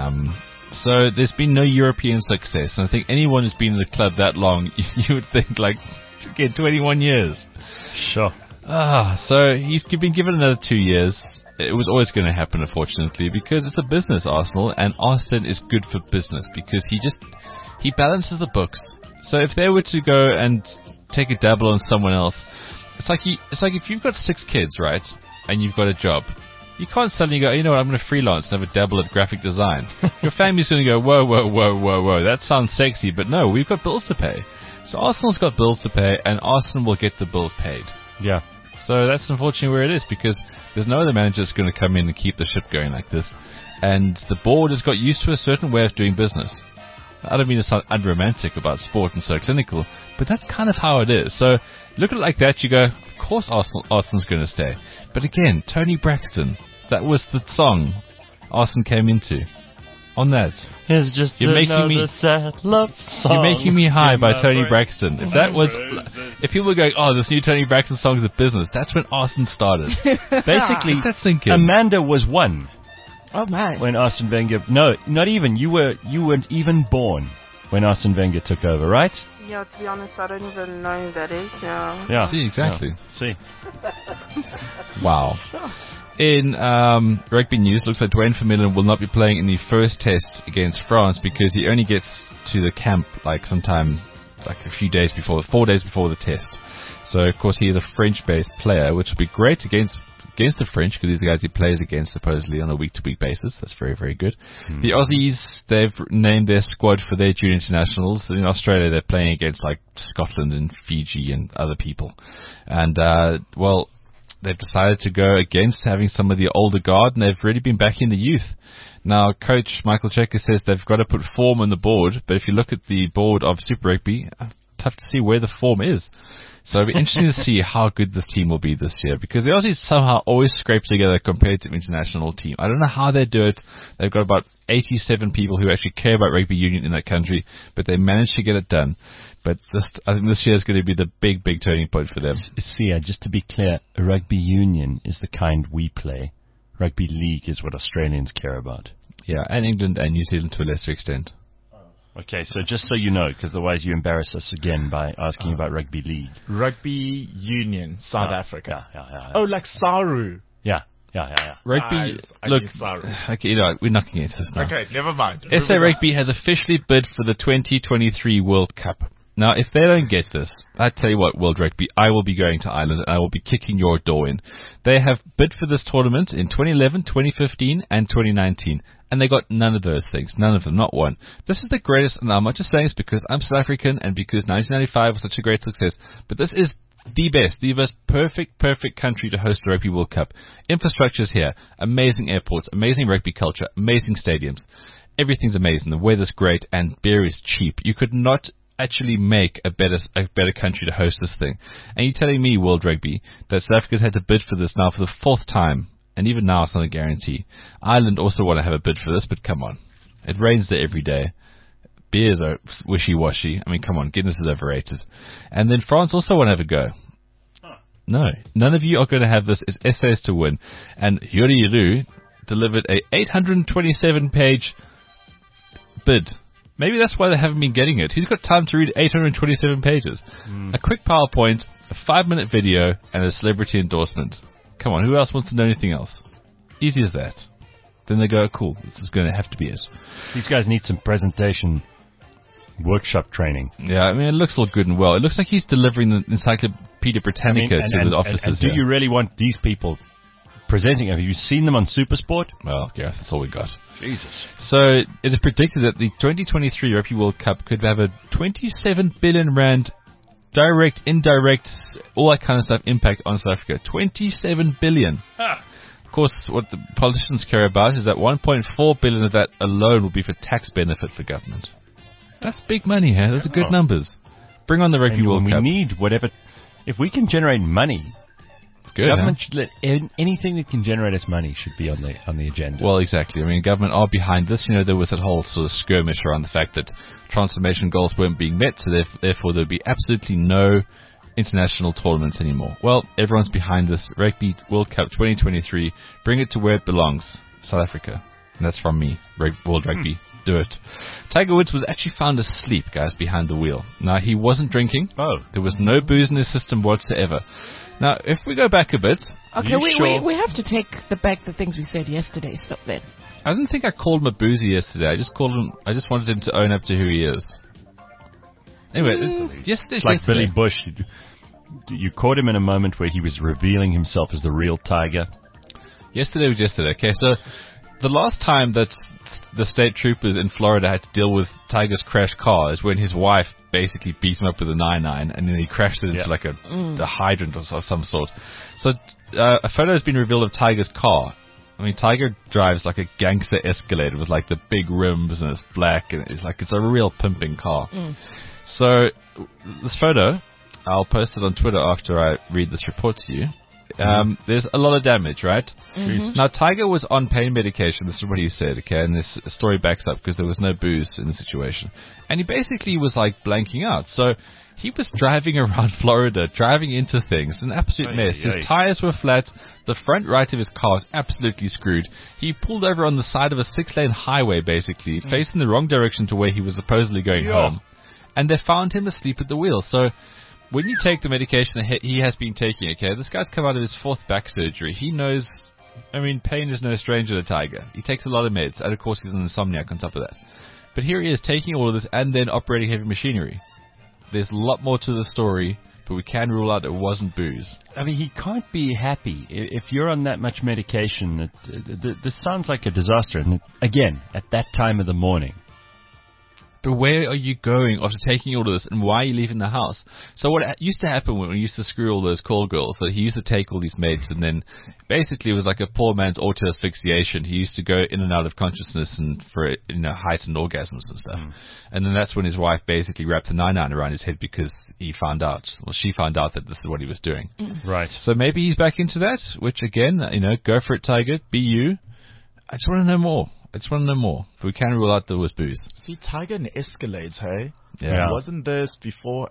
Speaker 3: So there's been no European success. And I think anyone who's been in the club that long, you would think, like, again, 21 years.
Speaker 2: Sure.
Speaker 3: So he's been given another 2 years. It was always going to happen, unfortunately, because it's a business, Arsenal, and Arsene is good for business because he balances the books. So if they were to go and take a dabble on someone else, it's like if you've got 6 kids, right, and you've got a job, you can't suddenly go, you know what, I'm going to freelance and have a dabble at graphic design. Your family's going to go, whoa, that sounds sexy, but no, we've got bills to pay. So Arsenal's got bills to pay, and Arsenal will get the bills paid.
Speaker 2: Yeah.
Speaker 3: So that's unfortunately where it is, because there's no other manager that's going to come in and keep the ship going like this. And the board has got used to a certain way of doing business. I don't mean to sound unromantic about sport and so clinical, but that's kind of how it is. So look at it like that, you go, of course Arsenal's going to stay. But again, Tony Braxton, that was the song Arsenal came into. On that,
Speaker 2: it's just
Speaker 3: you're making me
Speaker 2: sad love song.
Speaker 3: You're making me high by Tony Braxton. If that was, if people were going, oh, this new Tony Braxton song is a business, that's when Arsene started.
Speaker 2: Basically,
Speaker 3: that's thinking.
Speaker 2: Amanda was one.
Speaker 4: Oh man!
Speaker 2: When Arsene Wenger, no, not even you weren't even born when Arsene Wenger took over, right?
Speaker 6: Yeah, to be honest, I don't even know who that is.
Speaker 2: Yeah.
Speaker 3: See, exactly.
Speaker 2: Yeah. See.
Speaker 3: Wow. Sure. In rugby news, looks like Dwayne Vermeulen will not be playing in the first test against France because he only gets to the camp sometime a few days before, 4 days before the test. So, of course, he is a French-based player, which will be great against the French because these are guys he plays against supposedly on a week-to-week basis. That's very, very good. The Aussies, they've named their squad for their junior internationals. In Australia, they're playing against Scotland and Fiji and other people. And, they've decided to go against having some of the older guard, and they've really been backing the youth. Now, Coach Michael Cheika says they've got to put form on the board, but if you look at the board of Super Rugby, tough to see where the form is. So it'll be interesting to see how good this team will be this year, because the Aussies somehow always scrape together a competitive international team. I don't know how they do it. They've got about 87 people who actually care about rugby union in that country, but they managed to get it done. But I think this year is going to be the big, big turning point for them.
Speaker 2: See, just to be clear, rugby union is the kind we play. Rugby league is what Australians care about.
Speaker 3: Yeah, and England and New Zealand to a lesser extent.
Speaker 2: Okay, so just so you know, because otherwise you embarrass us again by asking about rugby league.
Speaker 5: Rugby union, South Africa.
Speaker 2: Yeah.
Speaker 5: Oh, like Saru.
Speaker 2: Yeah.
Speaker 3: Rugby, look, okay, we're not going into this now.
Speaker 5: Okay, never mind.
Speaker 3: SA Rugby has officially bid for the 2023 World Cup. Now, if they don't get this, I tell you what, World Rugby, I will be going to Ireland and I will be kicking your door in. They have bid for this tournament in 2011, 2015, and 2019, and they got none of those things. None of them, not one. This is the greatest, and I'm not just saying this because I'm South African and because 1995 was such a great success, but this is the most perfect country to host the Rugby World Cup. Infrastructure's here, amazing airports, amazing rugby culture, amazing stadiums. Everything's amazing. The weather's great, and beer is cheap. You could not actually make a better country to host this thing. And you're telling me, World Rugby, that South Africa's had to bid for this now for the 4th time, and even now it's not a guarantee. Ireland also want to have a bid for this, but come on. It rains there every day. Beers are wishy-washy. I mean, come on, Guinness is overrated. And then France also want to have a go. No, none of you are going to have this. It's essays to win. And Yuri Yiru delivered a 827-page bid. Maybe that's why they haven't been getting it. Who's got time to read 827 pages? A quick PowerPoint, a 5-minute video, and a celebrity endorsement. Come on, who else wants to know anything else? Easy as that. Then they go, cool, this is going to have to be it.
Speaker 2: These guys need some presentation workshop training.
Speaker 3: Yeah, I mean, it looks all good and well. It looks like he's delivering the Encyclopedia Britannica to the officers.
Speaker 2: And do you really want these people presenting? Have you seen them on SuperSport?
Speaker 3: Well, yeah, that's all we got.
Speaker 2: Jesus.
Speaker 3: So it is predicted that the 2023 Rugby World Cup could have a 27 billion rand direct, indirect, all that kind of stuff impact on South Africa. 27 billion. Of course, what the politicians care about is that 1.4 billion of that alone will be for tax benefit for government. That's big money here. Those are good numbers. Bring on the Rugby World Cup.
Speaker 2: We need whatever. If we can generate money,
Speaker 3: it's good.
Speaker 2: Government should let anything that can generate us money should be on the agenda.
Speaker 3: Well, exactly. I mean, government are behind this. You know, there was that whole sort of skirmish around the fact that transformation goals weren't being met, so therefore there'd be absolutely no international tournaments anymore. Well, everyone's behind this. Rugby World Cup 2023. Bring it to where it belongs, South Africa. And that's from me, World Rugby. Do it. Tiger Woods was actually found asleep, guys, behind the wheel. Now, he wasn't drinking.
Speaker 2: Oh.
Speaker 3: There was no booze in his system whatsoever. Now, if we go back a bit...
Speaker 4: Okay, we have to take back the things we said yesterday, so then.
Speaker 3: I didn't think I called him a boozy yesterday. I just wanted him to own up to who he is. Anyway,
Speaker 2: it's like Billy Bush. You caught him in a moment where he was revealing himself as the real Tiger.
Speaker 3: Yesterday was yesterday. Okay, so the last time that the state troopers in Florida had to deal with Tiger's crashed car is when his wife basically beat him up with a 9-9 and then he crashed it into like a hydrant or some sort. So a photo has been revealed of Tiger's car. I mean, Tiger drives like a gangster Escalade with like the big rims and it's black and it's a real pimping car. So this photo, I'll post it on Twitter after I read this report to you. There's a lot of damage, right? Now, Tiger was on pain medication. This is what he said, okay? And this story backs up because there was no booze in the situation. And he basically was like blanking out. So he was driving around Florida, driving into things, an absolute mess. His tires were flat. The front right of his car was absolutely screwed. He pulled over on the side of a 6-lane highway, basically, facing the wrong direction to where he was supposedly going home. And they found him asleep at the wheel. So when you take the medication that he has been taking, okay, this guy's come out of his 4th back surgery. He knows, I mean, pain is no stranger to Tiger. He takes a lot of meds, and of course he's an insomniac on top of that. But here he is taking all of this and then operating heavy machinery. There's a lot more to the story, but we can rule out it wasn't booze.
Speaker 2: I mean, he can't be happy if you're on that much medication. This sounds like a disaster. And again, at that time of the morning.
Speaker 3: But where are you going after taking all of this, and why are you leaving the house? So what used to happen when we used to screw all those call girls, that he used to take all these meds, and then basically it was like a poor man's auto asphyxiation. He used to go in and out of consciousness and for heightened orgasms and stuff. And then that's when his wife basically wrapped a 9-9 around his head because she found out that this is what he was doing.
Speaker 2: Right.
Speaker 3: So maybe he's back into that, which again, go for it, Tiger. Be you. I just want to know more. If we can rule out there was booze.
Speaker 5: See, Tiger and Escalades, hey?
Speaker 3: Yeah.
Speaker 5: Wasn't this before?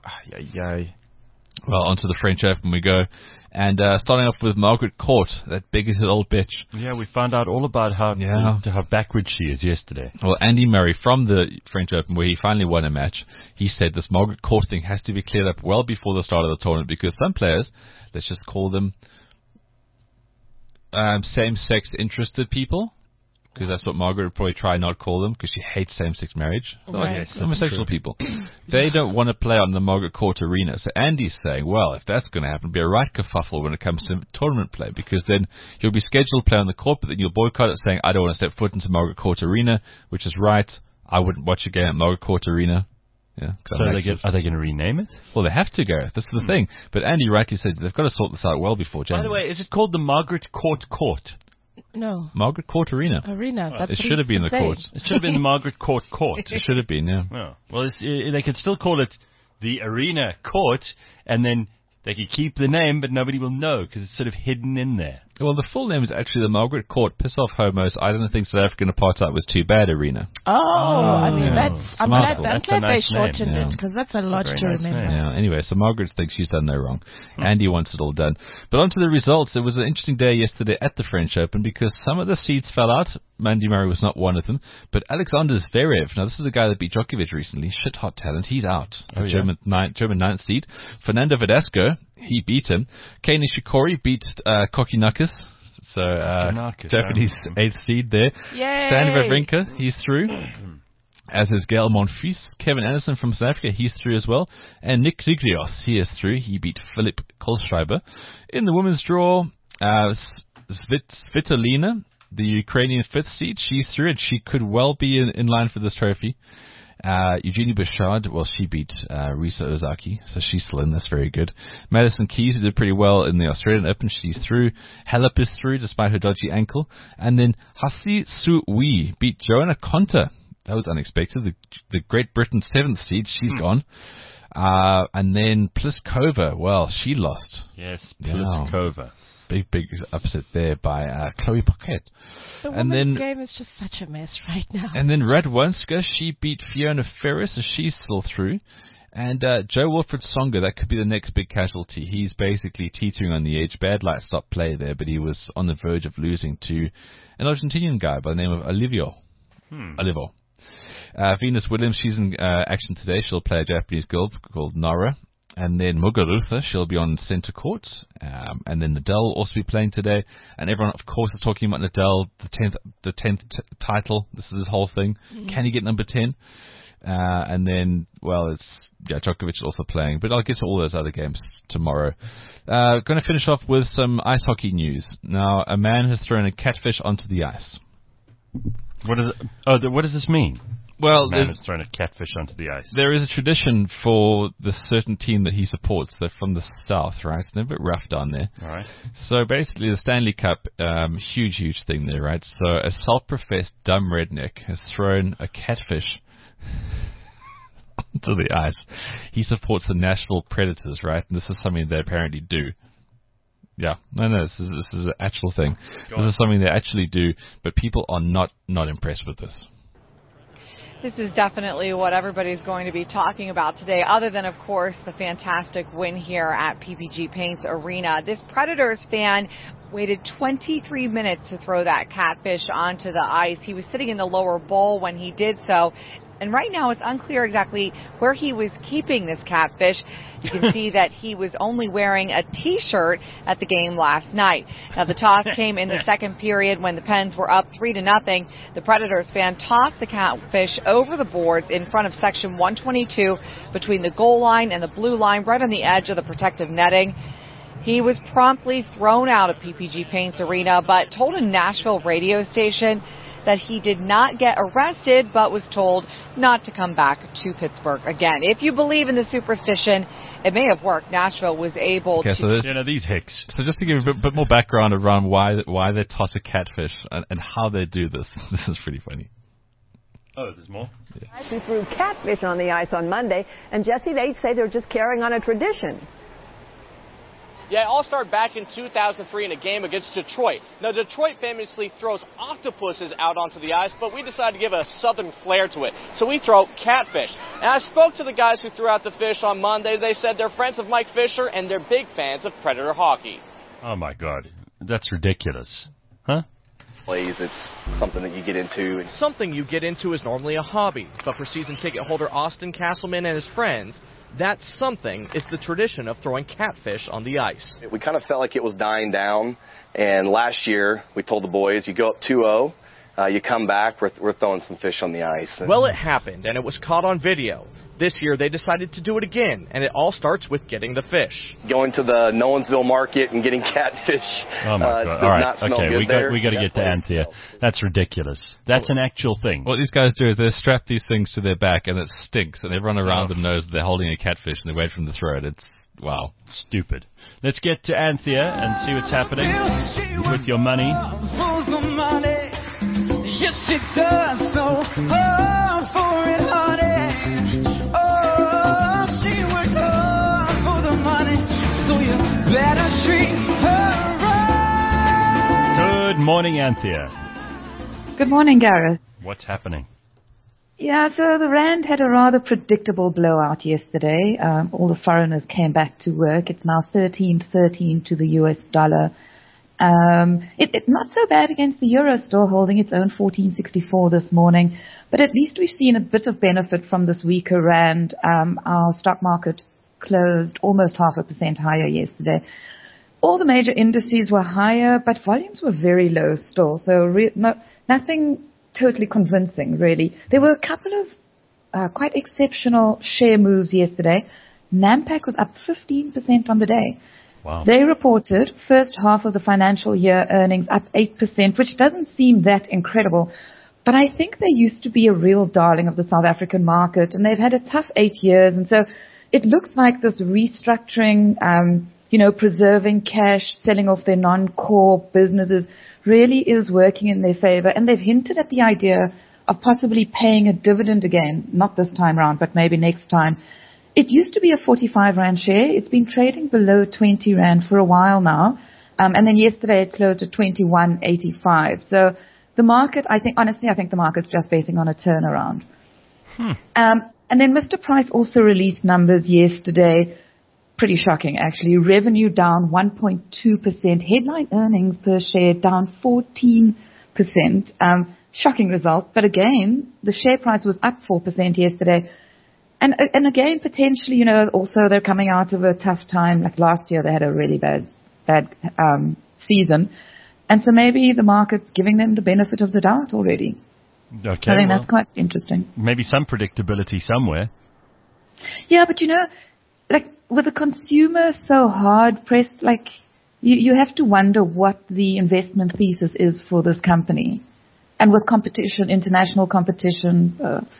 Speaker 3: Well, onto the French Open we go. And starting off with Margaret Court, that bigoted old bitch.
Speaker 2: Yeah, we found out all about how backwards she is yesterday.
Speaker 3: Well, Andy Murray from the French Open, where he finally won a match, he said this Margaret Court thing has to be cleared up well before the start of the tournament because some players, let's just call them same-sex interested people. Because that's what Margaret would probably try not call them, because she hates same-sex marriage.
Speaker 4: Right.
Speaker 3: Homosexual people. They don't want to play on the Margaret Court arena. So Andy's saying, well, if that's going to happen, it'll be a right kerfuffle when it comes to tournament play, because then you'll be scheduled to play on the court, but then you'll boycott it saying, I don't want to step foot into Margaret Court arena, which is right. I wouldn't watch a game at Margaret Court arena. Yeah,
Speaker 2: so are they going to rename it?
Speaker 3: Well, they have to, Gareth. This is the thing. But Andy rightly said they've got to sort this out well before January.
Speaker 2: By the way, is it called the Margaret Court Court?
Speaker 4: No.
Speaker 3: Margaret Court Arena.
Speaker 4: That's
Speaker 3: it should have been the court.
Speaker 2: It should have been the Margaret Court Court.
Speaker 3: It should have been, yeah.
Speaker 2: Oh. Well, they could still call it the Arena Court, and then they could keep the name, but nobody will know because it's sort of hidden in there.
Speaker 3: Well, the full name is actually the Margaret Court Piss Off Homos. I don't think South African apartheid was too bad arena.
Speaker 4: I mean, I'm glad they shortened it, because that's a lot to remember.
Speaker 3: Yeah. Anyway, so Margaret thinks she's done no wrong. Andy wants it all done. But on to the results. It was an interesting day yesterday at the French Open because some of the seeds fell out. Andy Murray was not one of them. But Alexander Zverev, now this is the guy that beat Djokovic recently, shit hot talent, he's out. German ninth seed. Fernando Verdasco, he beat him. Kei Nishikori beat Kokkinakis. So, Japanese 8th seed there.
Speaker 4: Yay!
Speaker 3: Stan Wawrinka, he's through. As is Gael Monfils. Kevin Anderson from South Africa, he's through as well. And Nick Kyrgios, he is through. He beat Philip Kohlschreiber. In the women's draw, Svitolina, the Ukrainian 5th seed, she's through, and she could well be in line for this trophy. Eugenie Bouchard, well, she beat Risa Ozaki, so she's still in this. Very good. Madison Keys, who did pretty well in the Australian Open, she's through. Halep is through, despite her dodgy ankle. And then Hasi Su Wei beat Joanna Konta. That was unexpected. The Great Britain 7th seed, she's gone. And then Pliskova, well, she lost.
Speaker 2: Yes, Pliskova.
Speaker 3: Wow. Big upset there by Chloe Paquette.
Speaker 4: The women's game is just such a mess right now.
Speaker 3: And then Radwanska, she beat Fiona Ferris, so she's still through. And Joe-Wilfried Tsonga, that could be the next big casualty. He's basically teetering on the edge. Bad light stop play there, but he was on the verge of losing to an Argentinian guy by the name of Olivo. Venus Williams, she's in action today. She'll play a Japanese girl called Nara. And then Muguruza, she'll be on centre court. And then Nadal will also be playing today. And everyone, of course, is talking about Nadal, the 10th title. This is his whole thing. Can he get number 10? And then, well, Djokovic also playing. But I'll get to all those other games tomorrow. Going to finish off with some ice hockey news. Now, a man has thrown a catfish onto the ice.
Speaker 2: What does this mean?
Speaker 3: Well,
Speaker 2: man has thrown a catfish onto the ice.
Speaker 3: There is a tradition for the certain team that he supports. They're from the south, right? They're a bit rough down there.
Speaker 2: All right.
Speaker 3: So basically, the Stanley Cup, huge thing there, right? So a self-professed dumb redneck has thrown a catfish onto the ice. He supports the Nashville Predators, right? And this is something they apparently do. Yeah, no, this is an actual thing. This is something they actually do, but people are not impressed with this.
Speaker 10: This is definitely what everybody's going to be talking about today, other than, of course, the fantastic win here at PPG Paints Arena. This Predators fan waited 23 minutes to throw that catfish onto the ice. He was sitting in the lower bowl when he did so. And right now it's unclear exactly where he was keeping this catfish. You can see that he was only wearing a T-shirt at the game last night. Now the toss came in the second period when the Pens were up 3-0. The Predators fan tossed the catfish over the boards in front of section 122 between the goal line and the blue line, right on the edge of the protective netting. He was promptly thrown out of PPG Paints Arena, but told a Nashville radio station that he did not get arrested, but was told not to come back to Pittsburgh again. If you believe in the superstition, it may have worked. Nashville was able to...
Speaker 2: So these hicks.
Speaker 3: So just to give a bit more background around why they toss a catfish and how they do this. This is pretty funny.
Speaker 2: Oh, there's more?
Speaker 11: Yeah. We threw catfish on the ice on Monday, and Jesse, they say they're just carrying on a tradition.
Speaker 12: Yeah, it all started back in 2003 in a game against Detroit. Now, Detroit famously throws octopuses out onto the ice, but we decided to give a southern flair to it. So we throw catfish. And I spoke to the guys who threw out the fish on Monday. They said they're friends of Mike Fisher and they're big fans of Predator hockey.
Speaker 2: Oh, my God. That's ridiculous. Huh?
Speaker 13: It's something that you get into.
Speaker 12: Something you get into is normally a hobby, but for season ticket holder Austin Castleman and his friends, that something is the tradition of throwing catfish on the ice.
Speaker 13: We kind of felt like it was dying down, and last year we told the boys, you go up 2-0, you come back, we're throwing some fish on the ice.
Speaker 12: Well, it happened, and it was caught on video. This year they decided to do it again, and it all starts with getting the fish.
Speaker 13: Going to the Nolensville market and getting catfish.
Speaker 2: Oh, my God. All right, okay, we got to get to Anthea. That's ridiculous. That's an actual thing.
Speaker 3: What these guys do is they strap these things to their back, and it stinks, and everyone around them knows that they're holding a catfish, and they wait for them to throw it. It's, wow.
Speaker 2: Stupid. Let's get to Anthea and see what's happening with your money.
Speaker 14: Yes, it does. So, for it, honey. She works hard for the money, so you better treat her right.
Speaker 2: morning, Anthea.
Speaker 15: Good morning, Gareth.
Speaker 2: What's happening?
Speaker 15: Yeah, so the Rand had a rather predictable blowout yesterday. All the foreigners came back to work. It's now 13.13 to the US dollar. It's not so bad against the euro, still holding its own 14.64 this morning. But at least we've seen a bit of benefit from this weaker Rand. Our stock market closed almost 0.5% higher yesterday. All the major indices were higher, but volumes were very low still. So nothing totally convincing, really. There were a couple of quite exceptional share moves yesterday. Nampak was up 15% on the day.
Speaker 2: Wow.
Speaker 15: They reported first half of the financial year earnings up 8%, which doesn't seem that incredible. But I think they used to be a real darling of the South African market, and they've had a tough 8 years. And so it looks like this restructuring, preserving cash, selling off their non-core businesses really is working in their favor. And they've hinted at the idea of possibly paying a dividend again, not this time round, but maybe next time. It used to be a 45 Rand share. It's been trading below 20 Rand for a while now. And then yesterday it closed at 21.85. So the market, I think the market's just betting on a turnaround. And then Mr. Price also released numbers yesterday. Pretty shocking, actually. Revenue down 1.2%. Headline earnings per share down 14%. Shocking result. But again, the share price was up 4% yesterday. And again, potentially, also they're coming out of a tough time. Like last year, they had a really bad season. And so maybe the market's giving them the benefit of the doubt already.
Speaker 2: Okay,
Speaker 15: I think that's quite interesting.
Speaker 2: Maybe some predictability somewhere.
Speaker 15: Yeah, but with the consumer so hard pressed, you have to wonder what the investment thesis is for this company. And with competition, international competition,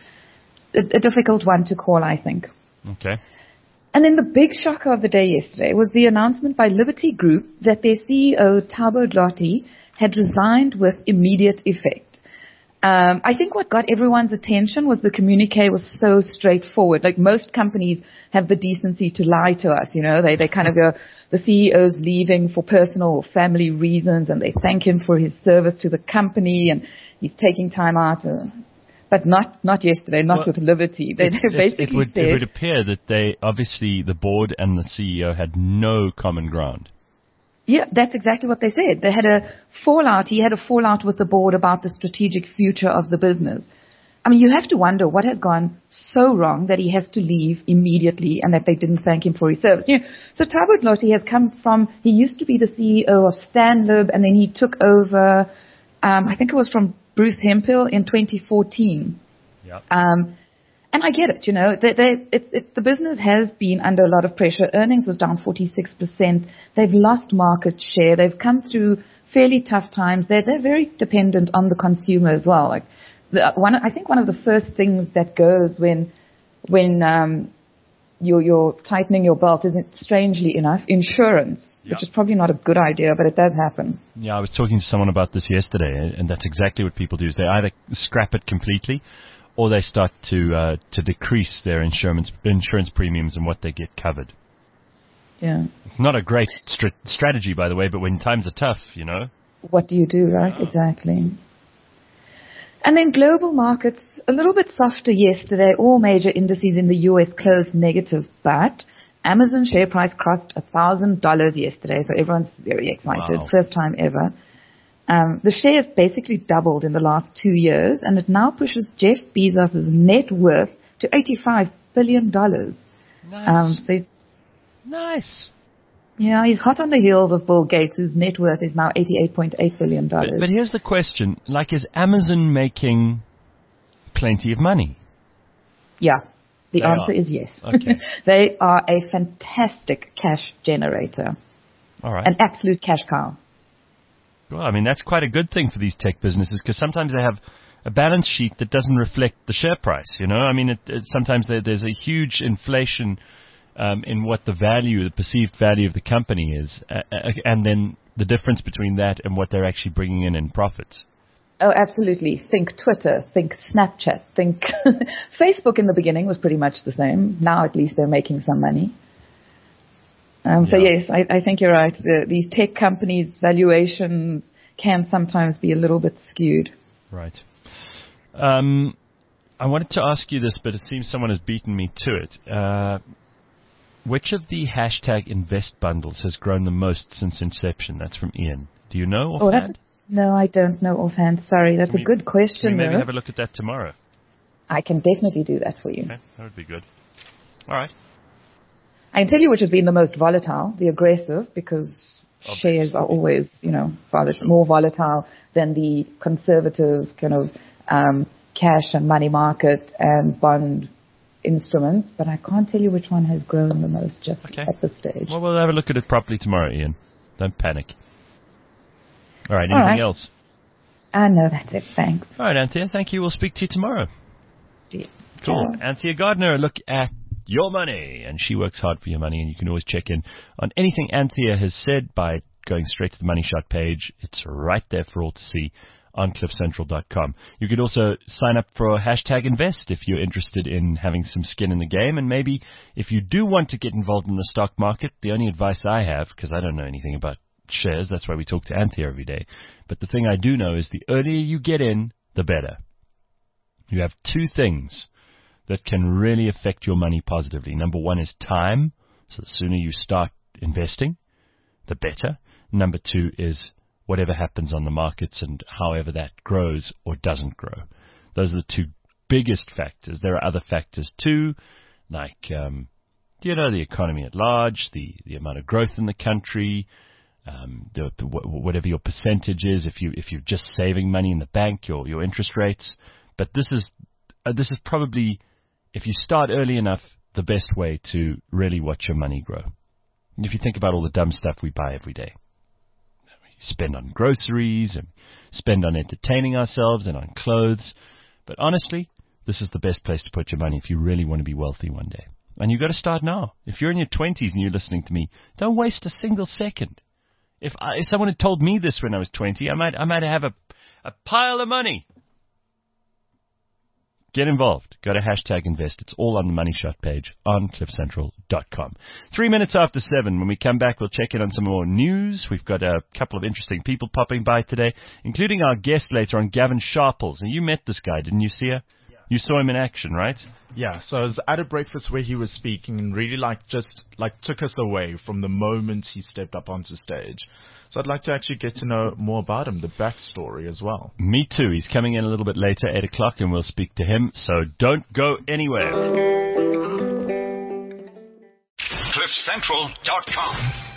Speaker 15: a difficult one to call, I think.
Speaker 2: Okay.
Speaker 15: And then the big shocker of the day yesterday was the announcement by Liberty Group that their CEO, Thabo Dlotty, had resigned with immediate effect. I think what got everyone's attention was the communique was so straightforward. Like most companies have the decency to lie to us, They kind of go, the CEO's leaving for personal or family reasons, and they thank him for his service to the company, and he's taking time out. But not yesterday, not with Liberty. They basically said...
Speaker 2: It would appear that the board and the CEO had no common ground.
Speaker 15: Yeah, that's exactly what they said. They had a fallout. He had a fallout with the board about the strategic future of the business. I mean, you have to wonder what has gone so wrong that he has to leave immediately and that they didn't thank him for his service. So Thabo Dlotty has come from, he used to be the CEO of Stanlib, and then he took over, I think it was from Bruce Hemphill in 2014.
Speaker 2: Yep.
Speaker 15: And I get it, the business has been under a lot of pressure. Earnings was down 46%. They've lost market share. They've come through fairly tough times. They're very dependent on the consumer as well. I think one of the first things that goes when you're tightening your belt is, strangely enough, insurance, which is probably not a good idea, but it does happen.
Speaker 2: Yeah, I was talking to someone about this yesterday, and that's exactly what people do. Is they either scrap it completely, or they start to decrease their insurance premiums and what they get covered.
Speaker 15: Yeah.
Speaker 2: It's not a great strategy, by the way, but when times are tough,
Speaker 15: What do you do, right? Oh. Exactly. And then global markets, a little bit softer yesterday. All major indices in the U.S. closed negative, but Amazon share price crossed $1,000 yesterday, so everyone's very excited.
Speaker 2: Wow.
Speaker 15: First time ever. The share has basically doubled in the last 2 years, and it now pushes Jeff Bezos' net worth to $85 billion.
Speaker 2: Nice. Nice.
Speaker 15: Yeah, he's hot on the heels of Bill Gates, whose net worth is now $88.8 billion.
Speaker 2: But here's the question. Is Amazon making plenty of money?
Speaker 15: Yeah. The answer is yes.
Speaker 2: Okay.
Speaker 15: They are a fantastic cash generator.
Speaker 2: All right.
Speaker 15: An absolute cash cow.
Speaker 2: Well, I mean, that's quite a good thing for these tech businesses, because sometimes they have a balance sheet that doesn't reflect the share price, I mean, sometimes there's a huge inflation in what the perceived value of the company is, and then the difference between that and what they're actually bringing in profits.
Speaker 15: Oh, absolutely. Think Twitter, think Snapchat, think Facebook in the beginning was pretty much the same. Now at least they're making some money. So yes, I think you're right. These tech companies' valuations can sometimes be a little bit skewed.
Speaker 2: Right. I wanted to ask you this, but it seems someone has beaten me to it. Which of the hashtag invest bundles has grown the most since inception? That's from Ian. Do you know offhand?
Speaker 15: No, I don't know offhand. Sorry, that's a good question.
Speaker 2: Can we maybe have a look at that tomorrow?
Speaker 15: I can definitely do that for you.
Speaker 2: Okay, that would be good. All right.
Speaker 15: I can tell you which has been the most volatile, the aggressive, because shares are always, more volatile than the conservative kind of cash and money market and bond instruments. But I can't tell you which one has grown the most just at this stage.
Speaker 2: Well, we'll have a look at it properly tomorrow, Ian. Don't panic. All right, anything else?
Speaker 15: No, that's it. Thanks.
Speaker 2: All right, Anthea, thank you. We'll speak to you tomorrow.
Speaker 15: Yeah.
Speaker 2: Cool. Anthea Gardner, look at your money. And she works hard for your money, and you can always check in on anything Anthea has said by going straight to the Money Shot page. It's right there for all to see on cliffcentral.com. You could also sign up for hashtag invest if you're interested in having some skin in the game. And maybe if you do want to get involved in the stock market, the only advice I have, because I don't know anything about shares, that's why we talk to Anthea every day. But the thing I do know is the earlier you get in, the better. You have two things that can really affect your money positively. Number one is time. So the sooner you start investing, the better. Number two is whatever happens on the markets and however that grows or doesn't grow. Those are the two biggest factors. There are other factors too, like, the economy at large, the amount of growth in the country, whatever your percentage is, if you're just saving money in the bank, your interest rates. But this is probably, if you start early enough, the best way to really watch your money grow. And if you think about all the dumb stuff we buy every day, we spend on groceries and spend on entertaining ourselves and on clothes. But honestly, this is the best place to put your money if you really want to be wealthy one day. And you've got to start now. If you're in your 20s and you're listening to me, don't waste a single second. If someone had told me this when I was 20, I might have a pile of money. Get involved. Go to hashtag invest. It's all on the Money Shot page on cliffcentral.com. 3 minutes after 7. When we come back, we'll check in on some more news. We've got a couple of interesting people popping by today, including our guest later on, Gavin Sharples. And you met this guy, didn't you, Sia? You saw him in action, right?
Speaker 5: Yeah, so I was at a breakfast where he was speaking and really took us away from the moment he stepped up onto stage. So I'd like to actually get to know more about him, the backstory as well.
Speaker 2: Me too. He's coming in a little bit later, 8 o'clock, and we'll speak to him. So don't go anywhere.
Speaker 16: CliffCentral.com